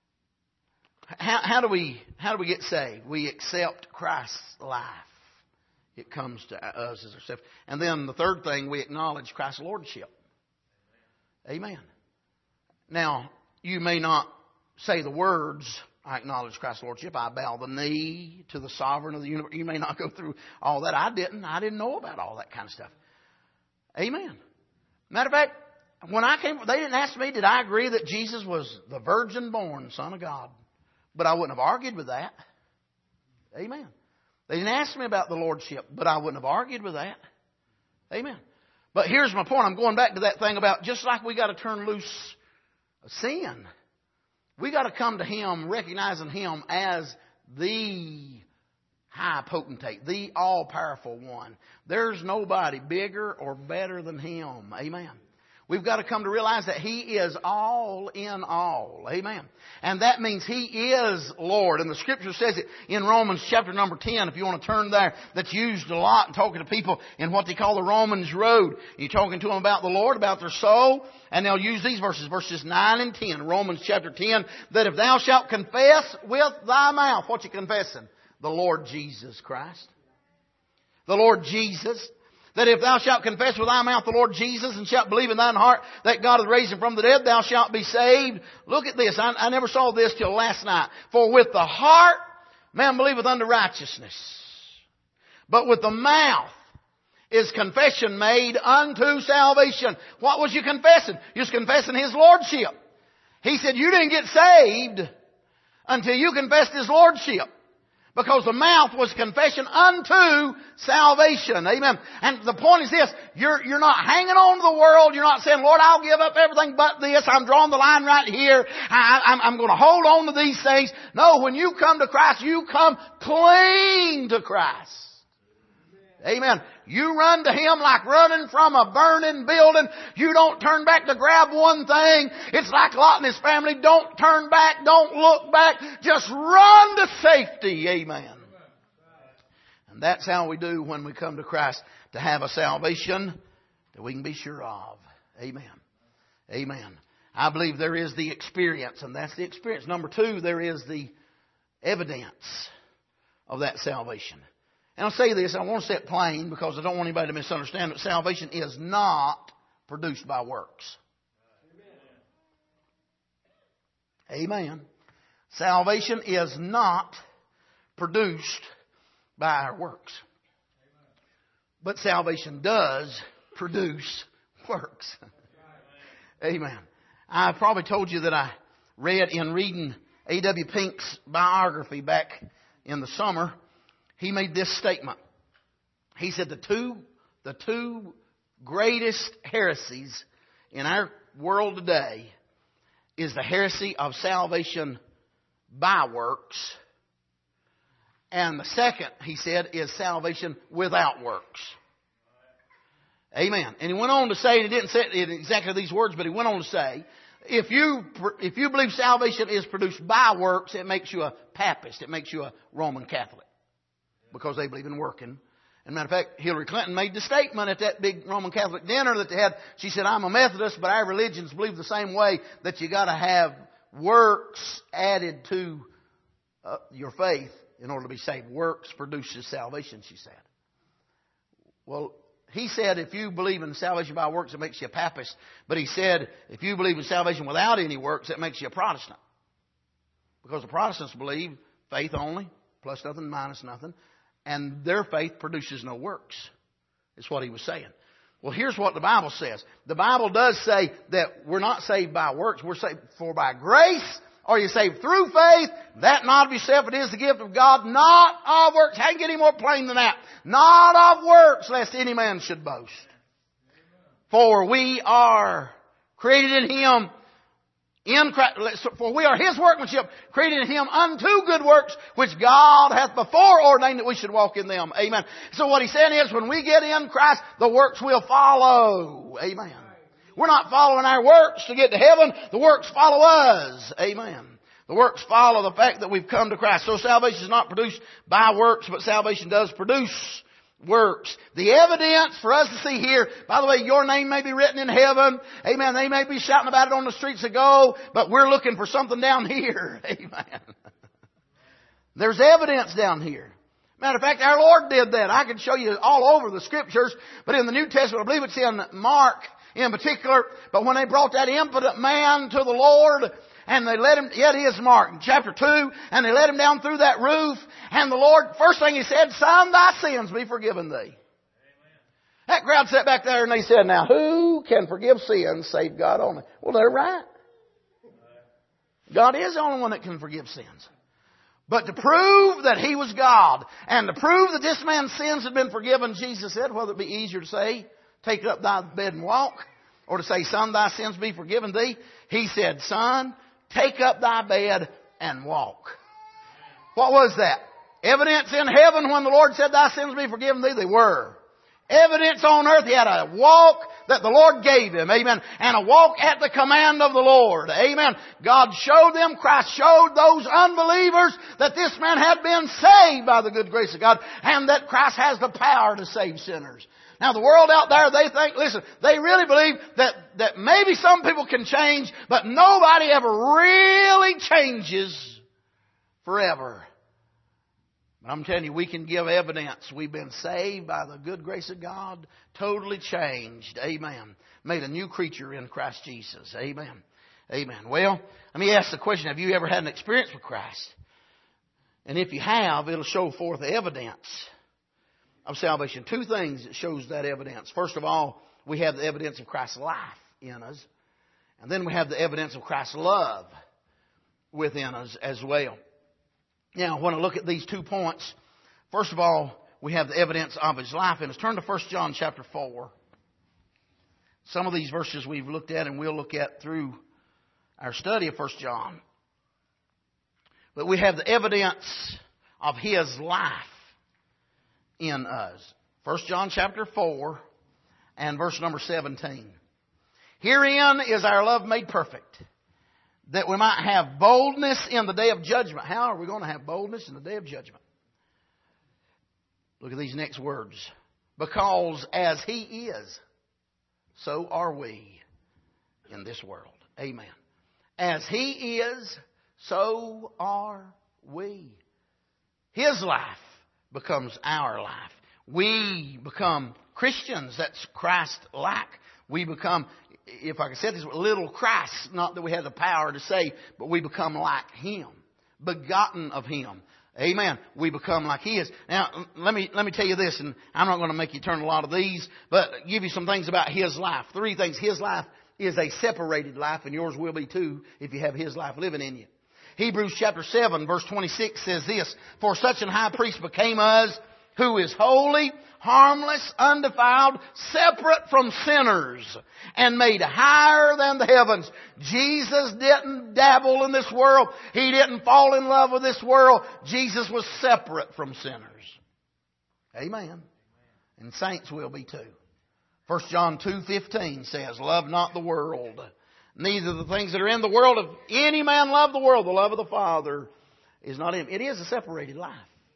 How, how do we how do we get saved? We accept Christ's life. It comes to us as ourselves. And then the third thing, we acknowledge Christ's lordship. Amen. Now, you may not say the words, I acknowledge Christ's lordship, I bow the knee to the sovereign of the universe. You may not go through all that. I didn't. I didn't know about all that kind of stuff. Amen. Matter of fact, when I came, they didn't ask me, did I agree that Jesus was the virgin-born Son of God? But I wouldn't have argued with that. Amen. They didn't ask me about the lordship, but I wouldn't have argued with that. Amen. But here's my point. I'm going back to that thing about just like we got to turn loose sin, we got to come to Him recognizing Him as the high potentate, the all-powerful one. There's nobody bigger or better than Him. Amen. We've got to come to realize that He is all in all. Amen. And that means He is Lord. And the Scripture says it in Romans chapter number ten, if you want to turn there, that's used a lot in talking to people in what they call the Romans Road. You're talking to them about the Lord, about their soul, and they'll use these verses, verses nine and ten, Romans chapter ten, that if thou shalt confess with thy mouth, what you confessing? The Lord Jesus Christ. The Lord Jesus. That if thou shalt confess with thy mouth the Lord Jesus and shalt believe in thine heart that God hath raised Him from the dead, thou shalt be saved. Look at this. I, I never saw this till last night. For with the heart man believeth unto righteousness, but with the mouth is confession made unto salvation. What was you confessing? You was confessing His lordship. He said you didn't get saved until you confessed His lordship. Because the mouth was confession unto salvation. Amen. And the point is this. You're, you're not hanging on to the world. You're not saying, Lord, I'll give up everything but this. I'm drawing the line right here. I, I'm, I'm going to hold on to these things. No, when you come to Christ, you come cling to Christ. Amen. You run to Him like running from a burning building. You don't turn back to grab one thing. It's like Lot and his family. Don't turn back. Don't look back. Just run to safety. Amen. And that's how we do when we come to Christ, to have a salvation that we can be sure of. Amen. Amen. I believe there is the experience, and that's the experience. Number two, there is the evidence of that salvation. And I'll say this, I want to say it plain because I don't want anybody to misunderstand that salvation is not produced by works. Amen. Amen. Salvation is not produced by our works. But salvation does produce works. Amen. I probably told you that I read in reading A W Pink's biography back in the summer. He made this statement. He said the two, the two greatest heresies in our world today is the heresy of salvation by works. And the second, he said, is salvation without works. Amen. And he went on to say, and he didn't say it in exactly these words, but he went on to say, if you, if you believe salvation is produced by works, it makes you a papist. It makes you a Roman Catholic. Because they believe in working. And matter of fact, Hillary Clinton made the statement at that big Roman Catholic dinner that they had. She said, I'm a Methodist, but our religions believe the same way that you got to have works added to uh, your faith in order to be saved. Works produces salvation, she said. Well, he said if you believe in salvation by works, it makes you a papist. But he said if you believe in salvation without any works, it makes you a Protestant. Because the Protestants believe faith only, plus nothing, minus nothing. And their faith produces no works. Is what he was saying. Well, here's what the Bible says. The Bible does say that we're not saved by works. We're saved for by grace. Are you saved through faith? That not of yourself. It is the gift of God. Not of works. Can't get any more plain than that. Not of works, lest any man should boast. For we are created in Him. In Christ, for we are His workmanship, created in Him unto good works, which God hath before ordained that we should walk in them. Amen. So what He's saying is, when we get in Christ, the works will follow. Amen. We're not following our works to get to heaven. The works follow us. Amen. The works follow the fact that we've come to Christ. So salvation is not produced by works, but salvation does produce works. The evidence for us to see here, by the way, your name may be written in heaven. Amen. They may be shouting about it on the streets of gold, but we're looking for something down here. Amen. There's evidence down here. Matter of fact, our Lord did that. I could show you all over the Scriptures, but in the New Testament, I believe it's in Mark in particular, but when they brought that impotent man to the Lord, and they let him, yeah, it is Mark, chapter two, and they let him down through that roof, and the Lord, first thing He said, Son, thy sins be forgiven thee. Amen. That crowd sat back there and they said, now who can forgive sins save God only? Well, they're right. God is the only one that can forgive sins. But to prove that He was God, and to prove that this man's sins had been forgiven, Jesus said, whether it be easier to say, take up thy bed and walk, or to say, Son, thy sins be forgiven thee, He said, Son, take up thy bed and walk. What was that? Evidence in heaven when the Lord said, thy sins be forgiven thee, they were. Evidence on earth, he had a walk that the Lord gave him. Amen. And a walk at the command of the Lord. Amen. God showed them, Christ showed those unbelievers that this man had been saved by the good grace of God, and that Christ has the power to save sinners. Now the world out there, they think, listen, they really believe that, that maybe some people can change, but nobody ever really changes forever. But I'm telling you, we can give evidence. We've been saved by the good grace of God, totally changed. Amen. Made a new creature in Christ Jesus. Amen. Amen. Well, let me ask the question, have you ever had an experience with Christ? And if you have, it'll show forth the evidence of salvation. Two things that shows that evidence. First of all, we have the evidence of Christ's life in us. And then we have the evidence of Christ's love within us as well. Now, I want to look at these two points. First of all, we have the evidence of His life in us. Turn to First John chapter four. Some of these verses we've looked at and we'll look at through our study of First John. But we have the evidence of His life in us. First John chapter four and verse number seventeen. Herein is our love made perfect, that we might have boldness in the day of judgment. How are we going to have boldness in the day of judgment? Look at these next words. Because as He is, so are we in this world. Amen. As He is, so are we. His life becomes our life. We become Christians. That's Christ-like. We become, if I can say this, little Christ. Not that we have the power to save, but we become like Him. Begotten of Him. Amen. We become like He is. Now, let me, let me tell you this, and I'm not going to make you turn a lot of these, but give you some things about His life. Three things. His life is a separated life, and yours will be too if you have His life living in you. Hebrews chapter seven verse twenty-six says this, For such an high priest became us, who is holy, harmless, undefiled, separate from sinners, and made higher than the heavens. Jesus didn't dabble in this world. He didn't fall in love with this world. Jesus was separate from sinners. Amen. And saints will be too. First John two fifteen says, Love not the world, neither the things that are in the world. If any man love the world, the love of the Father is not in him. It is a separated life.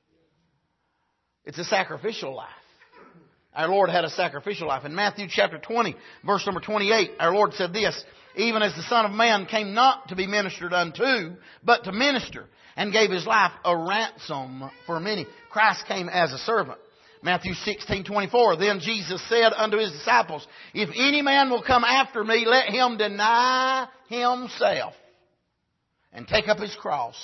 It's a sacrificial life. Our Lord had a sacrificial life. In Matthew chapter twenty, verse number twenty-eight, our Lord said this, Even as the Son of Man came not to be ministered unto, but to minister, and gave His life a ransom for many. Christ came as a servant. Matthew sixteen twenty-four, Then Jesus said unto His disciples, If any man will come after me, let him deny himself, and take up his cross,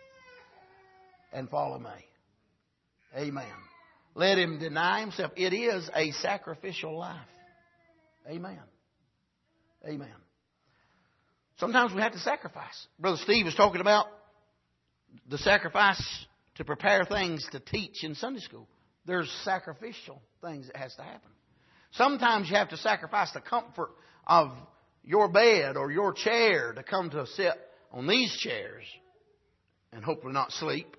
and follow me. Amen. Let him deny himself. It is a sacrificial life. Amen. Amen. Sometimes we have to sacrifice. Brother Steve was talking about the sacrifice to prepare things to teach in Sunday school. There's sacrificial things that has to happen. Sometimes you have to sacrifice the comfort of your bed or your chair to come to sit on these chairs and hopefully not sleep.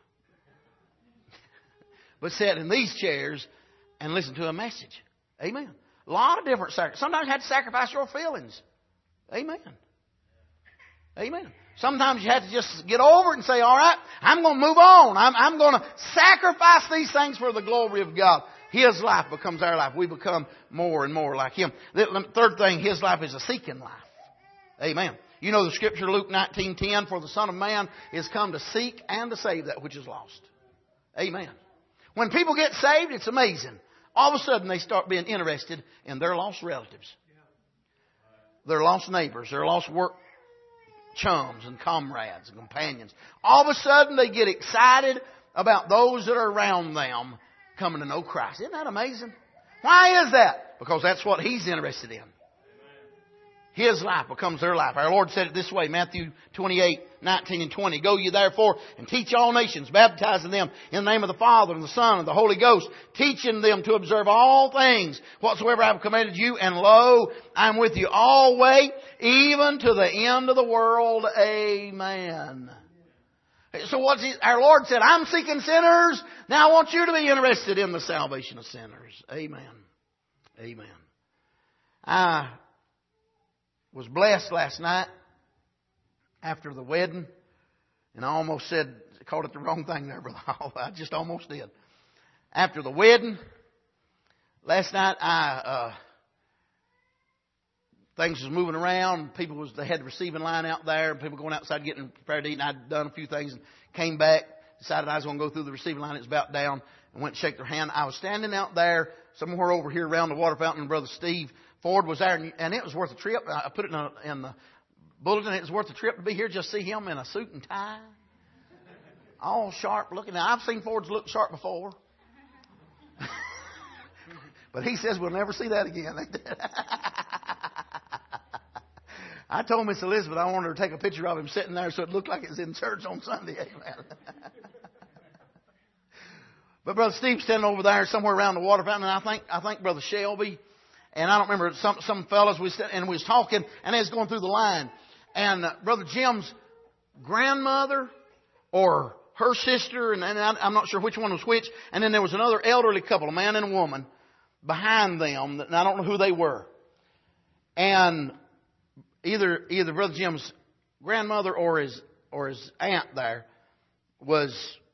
But sit in these chairs and listen to a message. Amen. A lot of different sacrifices. Sometimes you have to sacrifice your feelings. Amen. Amen. Sometimes you have to just get over it and say, all right, I'm going to move on. I'm, I'm going to sacrifice these things for the glory of God. His life becomes our life. We become more and more like Him. The third thing, His life is a seeking life. Amen. You know the scripture, Luke nineteen ten, for the Son of Man is come to seek and to save that which is lost. Amen. When people get saved, it's amazing. All of a sudden they start being interested in their lost relatives. Their lost neighbors, their lost work chums and comrades and companions. All of a sudden they get excited about those that are around them coming to know Christ. Isn't that amazing? Why is that? Because that's what He's interested in. His life becomes their life. Our Lord said it this way, Matthew twenty-eight, nineteen and twenty. Go ye therefore and teach all nations, baptizing them in the name of the Father and the Son and the Holy Ghost, teaching them to observe all things whatsoever I have commanded you. And lo, I am with you always, even to the end of the world. Amen. So what's he, our Lord said, I'm seeking sinners. Now I want you to be interested in the salvation of sinners. Amen. Amen. I was blessed last night after the wedding, and I almost said, called it the wrong thing there, Brother Hall. I just almost did. After the wedding, last night I uh, things was moving around. People was they had the receiving line out there. People going outside getting prepared to eat. And I'd done a few things and came back. Decided I was going to go through the receiving line. It was about down, and went to shake their hand. I was standing out there somewhere over here around the water fountain, and Brother Steve Ford was there, and it was worth a trip. I put it in, a, in the bulletin. It was worth a trip to be here just to see him in a suit and tie, all sharp looking. Now I've seen Fords look sharp before, but he says we'll never see that again. I told Miss Elizabeth I wanted her to take a picture of him sitting there so it looked like it was in church on Sunday. Amen. But Brother Steve's standing over there somewhere around the water fountain, and I think I think Brother Shelby. And I don't remember, some some fellas, we stood, and we was talking, and they was going through the line. And uh, Brother Jim's grandmother or her sister, and, and I, I'm not sure which one was which. And then there was another elderly couple, a man and a woman, behind them, and I don't know who they were. And either either Brother Jim's grandmother or his or his aunt there was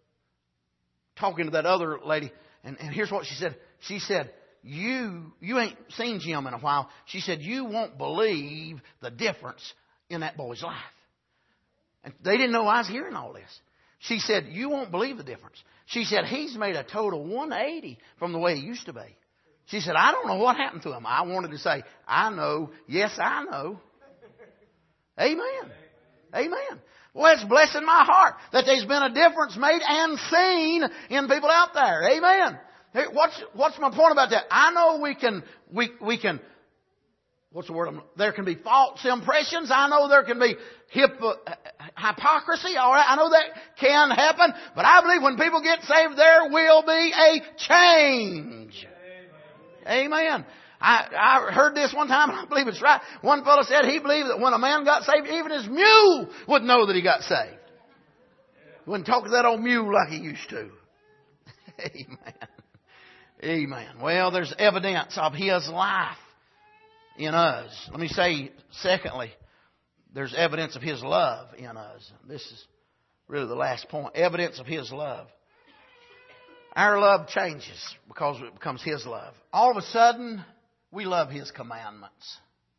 talking to that other lady. And, and here's what she said. She said, You you ain't seen Jim in a while. She said, you won't believe the difference in that boy's life. And they didn't know I was hearing all this. She said, you won't believe the difference. She said, he's made a total one eighty from the way he used to be. She said, I don't know what happened to him. I wanted to say, I know. Yes, I know. Amen. Amen. Well, it's blessing my heart that there's been a difference made and seen in people out there. Amen. Hey, what's what's my point about that? I know we can we we can. What's the word? There can be false impressions. I know there can be hip, uh, hypocrisy. All right, I know that can happen. But I believe when people get saved, there will be a change. Amen. Amen. I, I heard this one time, and I believe it's right. One fellow said he believed that when a man got saved, even his mule would know that he got saved. He wouldn't talk to that old mule like he used to. Amen. Amen. Well, there's evidence of His life in us. Let me say, secondly, there's evidence of His love in us. This is really the last point. Evidence of His love. Our love changes because it becomes His love. All of a sudden, we love His commandments.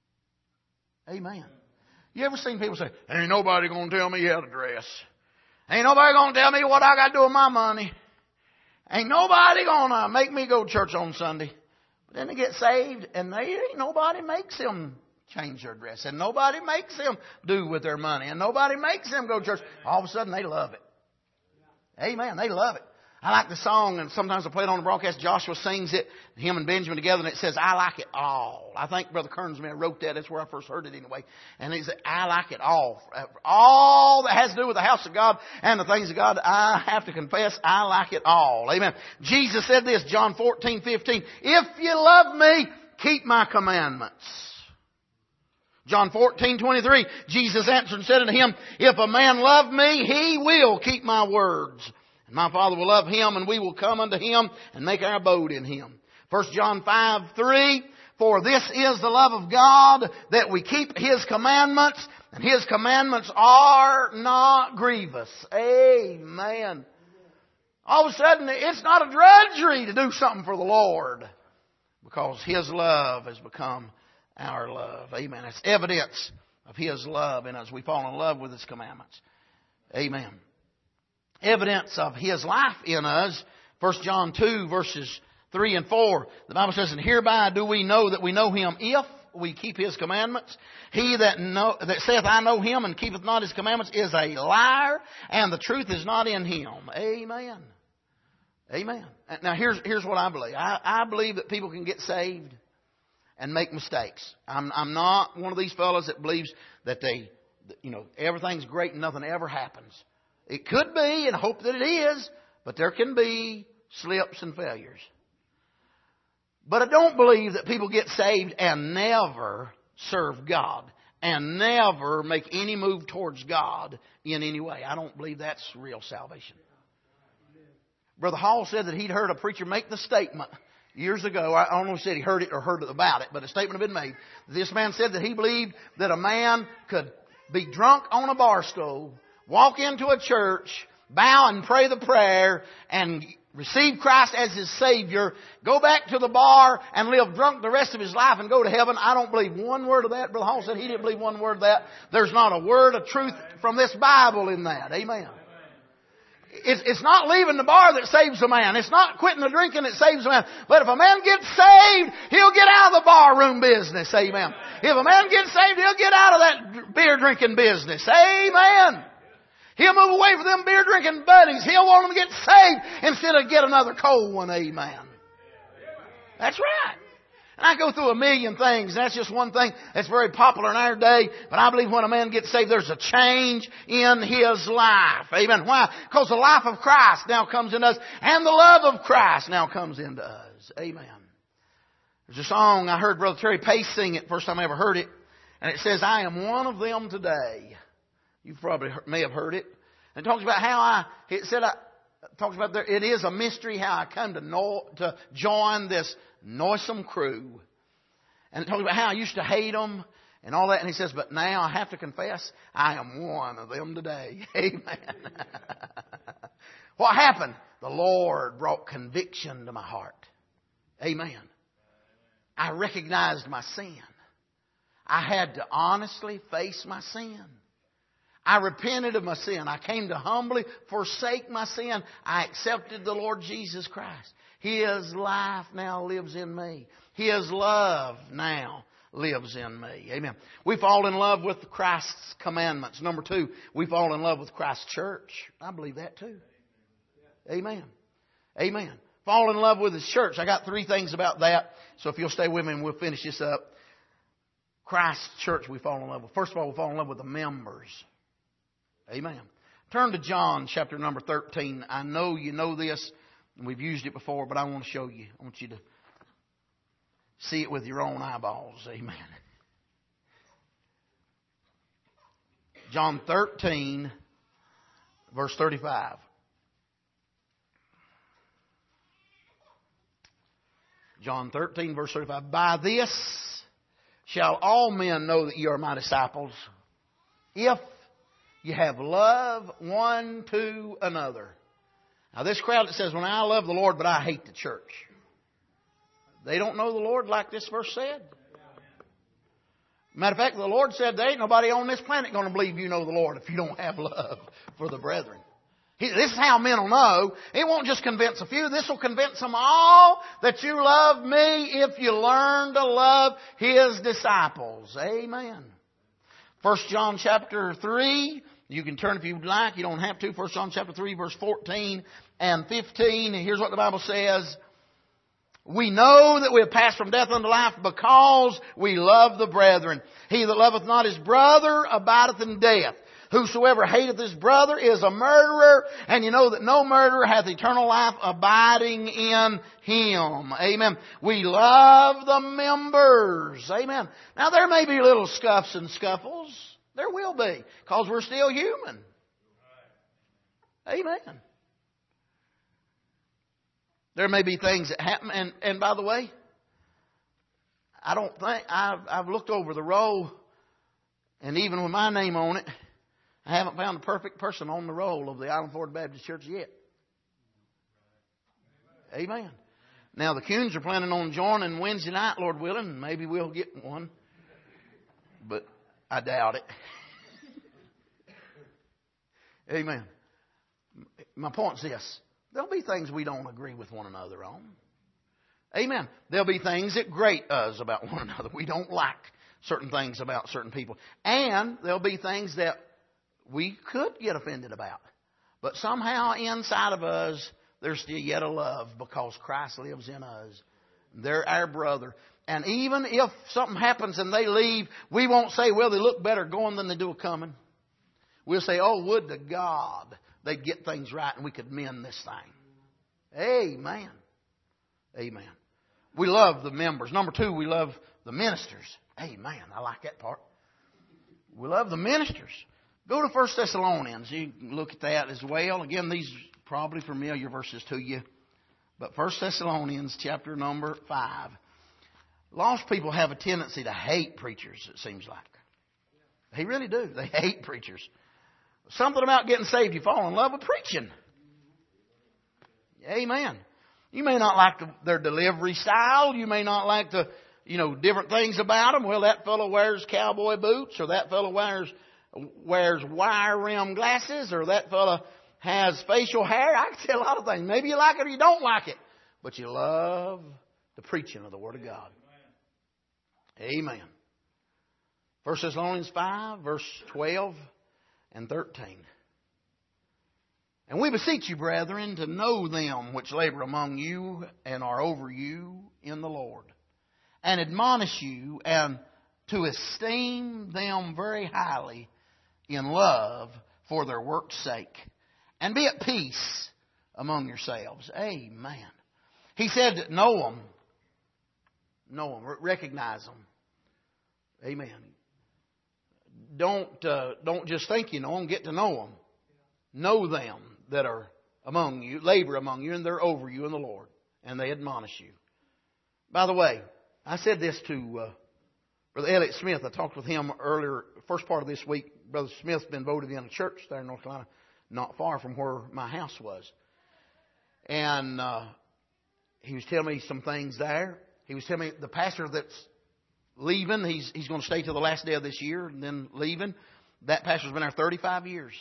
Amen. You ever seen people say, ain't nobody going to tell me how to dress. Ain't nobody going to tell me what I got to do with my money. Ain't nobody gonna make me go to church on Sunday. But then they get saved, and they ain't nobody makes them change their dress, and nobody makes them do with their money, and nobody makes them go to church. All of a sudden, they love it. Amen. They love it. I like the song, and sometimes I play it on the broadcast. Joshua sings it, him and Benjamin together, and it says, I like it all. I think Brother Kearns may have wrote that. That's where I first heard it anyway. And he said, I like it all. All that has to do with the house of God and the things of God, I have to confess, I like it all. Amen. Jesus said this, John fourteen fifteen, if you love me, keep my commandments. John fourteen twenty-three, Jesus answered and said unto him, if a man love me, he will keep my words. My Father will love him, and we will come unto him and make our abode in him. First John five three, for this is the love of God, that we keep His commandments, and His commandments are not grievous. Amen. All of a sudden, it's not a drudgery to do something for the Lord, because His love has become our love. Amen. It's evidence of His love in us. We fall in love with His commandments. Amen. Evidence of His life in us. First John two, verses three and four. The Bible says, "And hereby do we know that we know Him, if we keep His commandments. He that know, that saith, I know Him, and keepeth not His commandments, is a liar, and the truth is not in him." Amen. Amen. Now here's here's what I believe. I, I believe that people can get saved and make mistakes. I'm I'm not one of these fellows that believes that they, you know, everything's great and nothing ever happens. It could be, and I hope that it is, but there can be slips and failures. But I don't believe that people get saved and never serve God and never make any move towards God in any way. I don't believe that's real salvation. Brother Hall said that he'd heard a preacher make the statement years ago. I don't know if he said he heard it or heard about it, but a statement had been made. This man said that he believed that a man could be drunk on a bar stool, walk into a church, bow and pray the prayer, and receive Christ as his Savior, go back to the bar and live drunk the rest of his life and go to heaven. I don't believe one word of that. Brother Hall said he didn't believe one word of that. There's not a word of truth from this Bible in that. Amen. It's, it's not leaving the bar that saves a man. It's not quitting the drinking that saves a man. But if a man gets saved, he'll get out of the barroom business. Amen. If a man gets saved, he'll get out of that beer drinking business. Amen. He'll move away from them beer drinking buddies. He'll want them to get saved instead of get another cold one. Amen. That's right. And I go through a million things. That's just one thing that's very popular in our day. But I believe when a man gets saved, there's a change in his life. Amen. Why? Because the life of Christ now comes in us, and the love of Christ now comes into us. Amen. There's a song I heard Brother Terry Pace sing it, first time I ever heard it. And it says, "I am one of them today." You probably may have heard it. And it talks about how I, it said, I, it talks about there, it is a mystery how I come to know, to join this noisome crew. And it talks about how I used to hate them and all that. And he says, but now I have to confess, I am one of them today. Amen. What happened? The Lord brought conviction to my heart. Amen. I recognized my sin. I had to honestly face my sin. I repented of my sin. I came to humbly forsake my sin. I accepted the Lord Jesus Christ. His life now lives in me. His love now lives in me. Amen. We fall in love with Christ's commandments. Number two, we fall in love with Christ's church. I believe that too. Amen. Amen. Fall in love with His church. I got three things about that. So if you'll stay with me and we'll finish this up. Christ's church we fall in love with. First of all, we fall in love with the members. Amen. Turn to John chapter number thirteen. I know you know this, and we've used it before, but I want to show you. I want you to see it with your own eyeballs. Amen. John thirteen, verse thirty-five. John thirteen, verse thirty-five. By this shall all men know that ye are my disciples, if you have love one to another. Now this crowd that says, well, I love the Lord, but I hate the church. They don't know the Lord like this verse said. Matter of fact, the Lord said there ain't nobody on this planet going to believe you know the Lord if you don't have love for the brethren. He, this is how men will know. It won't just convince a few. This will convince them all that you love me if you learn to love His disciples. Amen. First John chapter three. You can turn if you'd like. You don't have to. First John chapter three, verse fourteen and fifteen. And here's what the Bible says. We know that we have passed from death unto life because we love the brethren. He that loveth not his brother abideth in death. Whosoever hateth his brother is a murderer, and you know that no murderer hath eternal life abiding in him. Amen. We love the members. Amen. Now there may be little scuffs and scuffles. There will be, because we're still human. Amen. There may be things that happen, and, and by the way, I don't think, I've, I've looked over the roll, and even with my name on it, I haven't found the perfect person on the roll of the Island Ford Baptist Church yet. Amen. Now the Coons are planning on joining Wednesday night, Lord willing, and maybe we'll get one. But I doubt it. Amen. My point's this. There'll be things we don't agree with one another on. Amen. There'll be things that grate us about one another. We don't like certain things about certain people. And there'll be things that we could get offended about. But somehow inside of us, there's still yet a love because Christ lives in us. They're our brother. And even if something happens and they leave, we won't say, well, they look better going than they do coming. We'll say, oh, would to God they'd get things right and we could mend this thing. Amen. Amen. We love the members. Number two, we love the ministers. Amen. I like that part. We love the ministers. Go to First Thessalonians. You can look at that as well. Again, these are probably familiar verses to you. But First Thessalonians chapter number five. Lost people have a tendency to hate preachers, it seems like. They really do. They hate preachers. Something about getting saved, you fall in love with preaching. Amen. You may not like the, their delivery style. You may not like the, you know, different things about them. Well, that fellow wears cowboy boots, or that fellow wears wears wire rim glasses, or that fellow has facial hair. I can say a lot of things. Maybe you like it or you don't like it, but you love the preaching of the Word of God. Amen. First Thessalonians five, verse twelve and thirteen. And we beseech you, brethren, to know them which labor among you and are over you in the Lord, and admonish you, and to esteem them very highly in love for their work's sake, and be at peace among yourselves. Amen. He said, know them. Know them. Recognize them. Amen. Don't uh, don't just think you know them. Get to know them. Know them that are among you, labor among you, and they're over you in the Lord, and they admonish you. By the way, I said this to uh, Brother Elliot Smith. I talked with him earlier, first part of this week. Brother Smith's been voted in a church there in North Carolina, not far from where my house was. And uh, he was telling me some things there. He was telling me the pastor that's leaving, he's he's going to stay till the last day of this year and then leaving. That pastor's been there thirty-five years.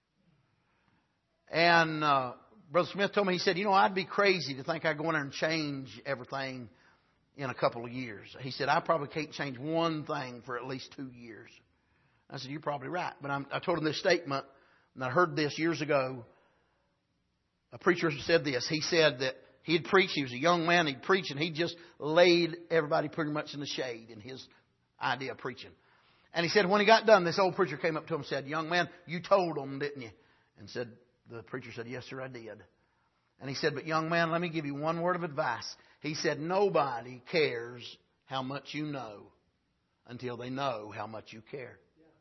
And uh, Brother Smith told me, he said, you know, I'd be crazy to think I'd go in there and change everything in a couple of years. He said, I probably can't change one thing for at least two years. I said, you're probably right. But I'm, I told him this statement, and I heard this years ago. A preacher said this. He said that he'd preach. He was a young man. He'd preach, and he just laid everybody pretty much in the shade in his idea of preaching. And he said when he got done, this old preacher came up to him and said, young man, you told them, didn't you? And said, the preacher said, yes, sir, I did. And he said, but young man, let me give you one word of advice. He said, nobody cares how much you know until they know how much you care.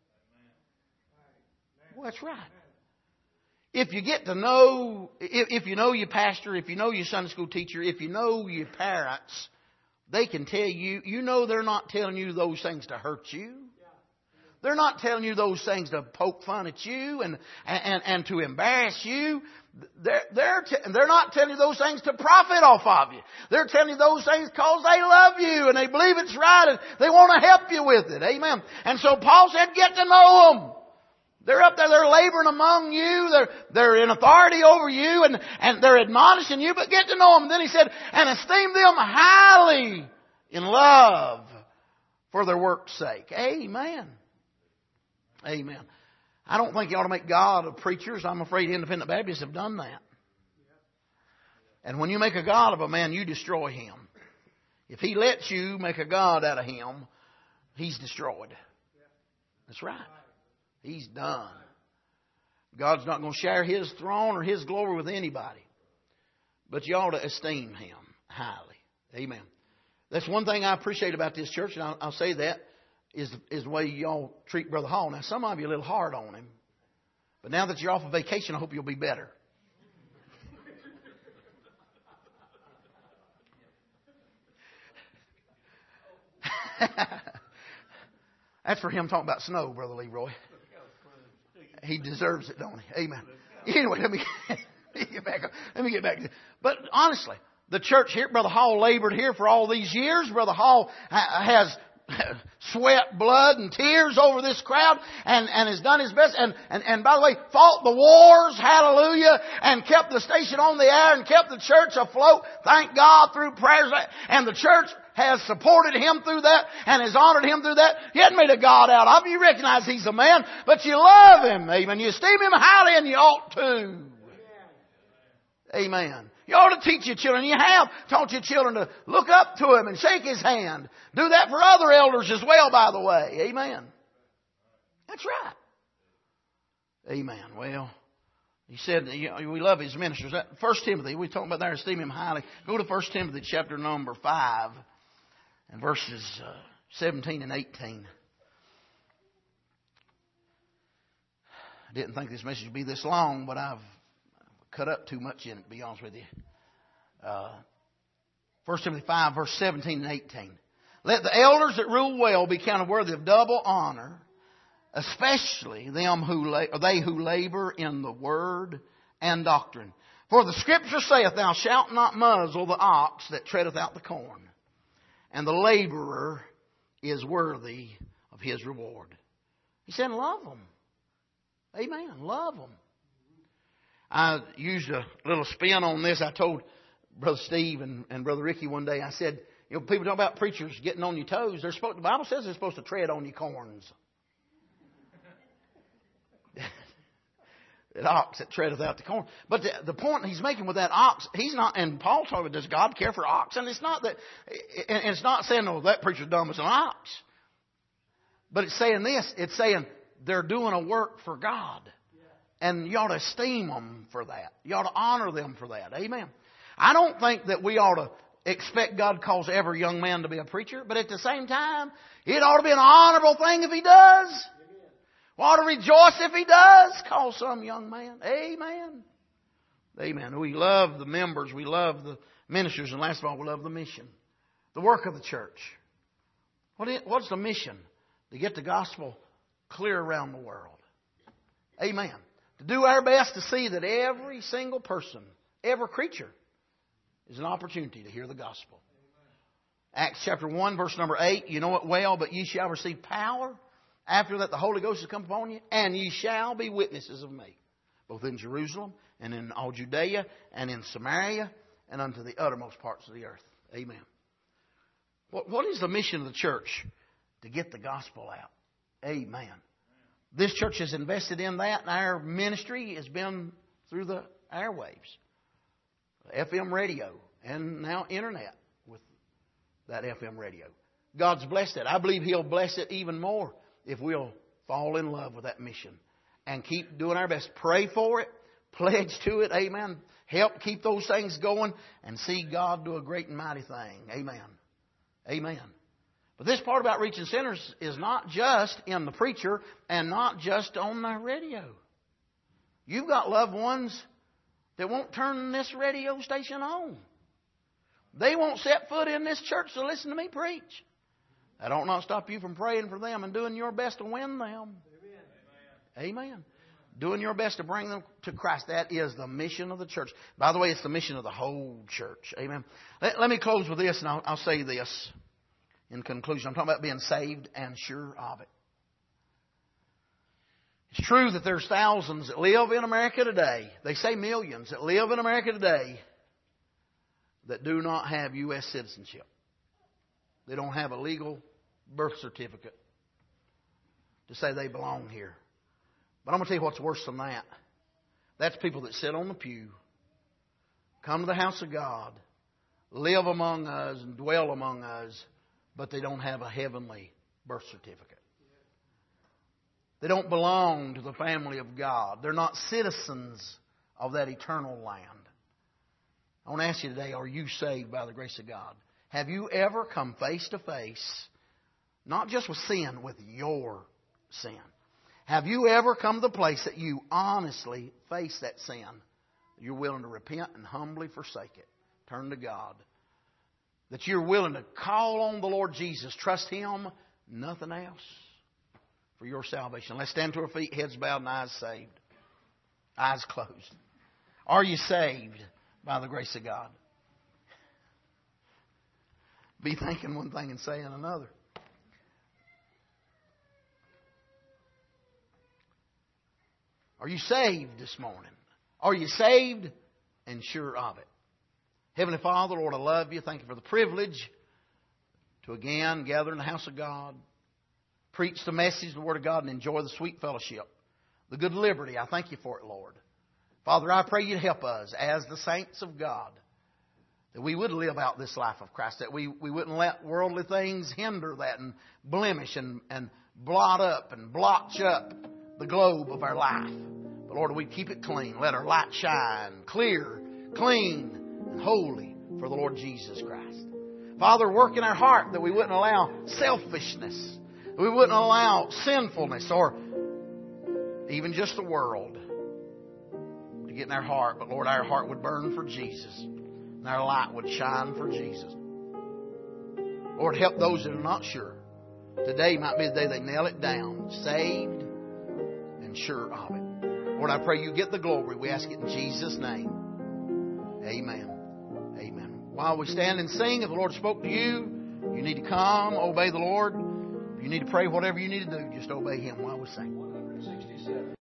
Well, that's right. If you get to know, if, if you know your pastor, if you know your Sunday school teacher, if you know your parents, they can tell you, you know they're not telling you those things to hurt you. They're not telling you those things to poke fun at you and and, and to embarrass you. They're, they're, t- they're not telling you those things to profit off of you. They're telling you those things because they love you and they believe it's right and they want to help you with it. Amen. And so Paul said, get to know them. They're up there, they're laboring among you, they're, they're in authority over you, and, and they're admonishing you, but get to know them. And then he said, and esteem them highly in love for their work's sake. Amen. Amen. I don't think you ought to make God of preachers. I'm afraid independent Baptists have done that. And when you make a God of a man, you destroy him. If he lets you make a God out of him, he's destroyed. That's right. He's done. God's not going to share his throne or his glory with anybody. But you ought to esteem him highly. Amen. That's one thing I appreciate about this church, and I'll, I'll say that, is, is the way y'all treat Brother Hall. Now, some of you are a little hard on him. But now that you're off of vacation, I hope you'll be better. That's for him talking about snow, Brother Leroy. He deserves it, don't he? Amen. Anyway, let me, let me get back. Let me get back. But honestly, the church here, Brother Hall labored here for all these years. Brother Hall ha- has sweat, blood, and tears over this crowd and, and has done his best. And, and, and by the way, fought the wars, hallelujah, and kept the station on the air and kept the church afloat, thank God, through prayers. And the church has supported him through that and has honored him through that. You hadn't made a God out of him. You recognize he's a man, but you love him, amen. You esteem him highly, and you ought to. Amen. You ought to teach your children. You have taught your children to look up to him and shake his hand. Do that for other elders as well, by the way. Amen. That's right. Amen. Well, he said you know, we love his ministers. First Timothy, we talking about there, esteem him highly. Go to First Timothy chapter number five and verses uh, seventeen and eighteen. I didn't think this message would be this long, but I've cut up too much in it, to be honest with you. Uh, First Timothy five, verse seventeen and eighteen. Let the elders that rule well be counted worthy of double honor, especially them who la- they who labor in the word and doctrine. For the Scripture saith, Thou shalt not muzzle the ox that treadeth out the corn, and the laborer is worthy of his reward. He said, love them. Amen. Love them. I used a little spin on this. I told Brother Steve and, and Brother Ricky one day, I said, you know, people talk about preachers getting on your toes. They're supposed, the Bible says they're supposed to tread on your corns. That ox that treadeth out the corn. But the, the point he's making with that ox, he's not, and Paul talking about, does God care for oxen? It's not that, and it's not saying, oh, that preacher's dumb as an ox. But it's saying this, it's saying they're doing a work for God. And you ought to esteem them for that. You ought to honor them for that. Amen. I don't think that we ought to expect God to cause every young man to be a preacher. But at the same time, it ought to be an honorable thing if he does. We ought to rejoice if he does call some young man. Amen. Amen. We love the members. We love the ministers. And last of all, we love the mission. The work of the church. What is, what's the mission? To get the gospel clear around the world. Amen. To do our best to see that every single person, every creature, is an opportunity to hear the gospel. Acts chapter one, verse number eight. You know it well, but ye shall receive power after that the Holy Ghost has come upon you, and ye shall be witnesses of me, both in Jerusalem and in all Judea and in Samaria and unto the uttermost parts of the earth. Amen. What, what is the mission of the church? To get the gospel out. Amen. This church has invested in that, and our ministry has been through the airwaves, F M radio, and now internet with that F M radio. God's blessed it. I believe He'll bless it even more if we'll fall in love with that mission and keep doing our best. Pray for it, pledge to it, amen. Help keep those things going and see God do a great and mighty thing. Amen. Amen. But this part about reaching sinners is not just in the preacher and not just on the radio. You've got loved ones that won't turn this radio station on. They won't set foot in this church to listen to me preach. That ought not stop you from praying for them and doing your best to win them. Amen. Amen. Doing your best to bring them to Christ. That is the mission of the church. By the way, it's the mission of the whole church. Amen. Let, let me close with this, and I'll, I'll say this. In conclusion, I'm talking about being saved and sure of it. It's true that there's thousands that live in America today. They say millions that live in America today that do not have U S citizenship. They don't have a legal birth certificate to say they belong here. But I'm going to tell you what's worse than that. That's people that sit on the pew, come to the house of God, live among us and dwell among us, but they don't have a heavenly birth certificate. They don't belong to the family of God. They're not citizens of that eternal land. I want to ask you today, are you saved by the grace of God? Have you ever come face to face, not just with sin, with your sin? Have you ever come to the place that you honestly face that sin? You're willing to repent and humbly forsake it. Turn to God. That you're willing to call on the Lord Jesus. Trust Him, nothing else, for your salvation. Let's stand to our feet, heads bowed and eyes saved. Eyes closed. Are you saved by the grace of God? be thinking one thing and saying another. Are you saved this morning? Are you saved and sure of it? Heavenly Father, Lord, I love you. Thank you for the privilege to again gather in the house of God, preach the message, the Word of God, and enjoy the sweet fellowship, the good liberty. I thank you for it, Lord. Father, I pray you'd help us as the saints of God, that we would live out this life of Christ, that we, we wouldn't let worldly things hinder that and blemish and, and blot up and blotch up the globe of our life. But Lord, we keep it clean. Let our light shine clear, clean, and holy for the Lord Jesus Christ. Father, work in our heart that we wouldn't allow selfishness, that we wouldn't allow sinfulness or even just the world to get in our heart. But Lord, our heart would burn for Jesus, and our light would shine for Jesus. Lord, help those that are not sure. Today might be the day they nail it down, saved and sure of it. Lord, I pray you get the glory. We ask it in Jesus' name. Amen. Amen. While we stand and sing, if the Lord spoke to you, you need to come, obey the Lord. If you need to pray, whatever you need to do, just obey Him while we sing.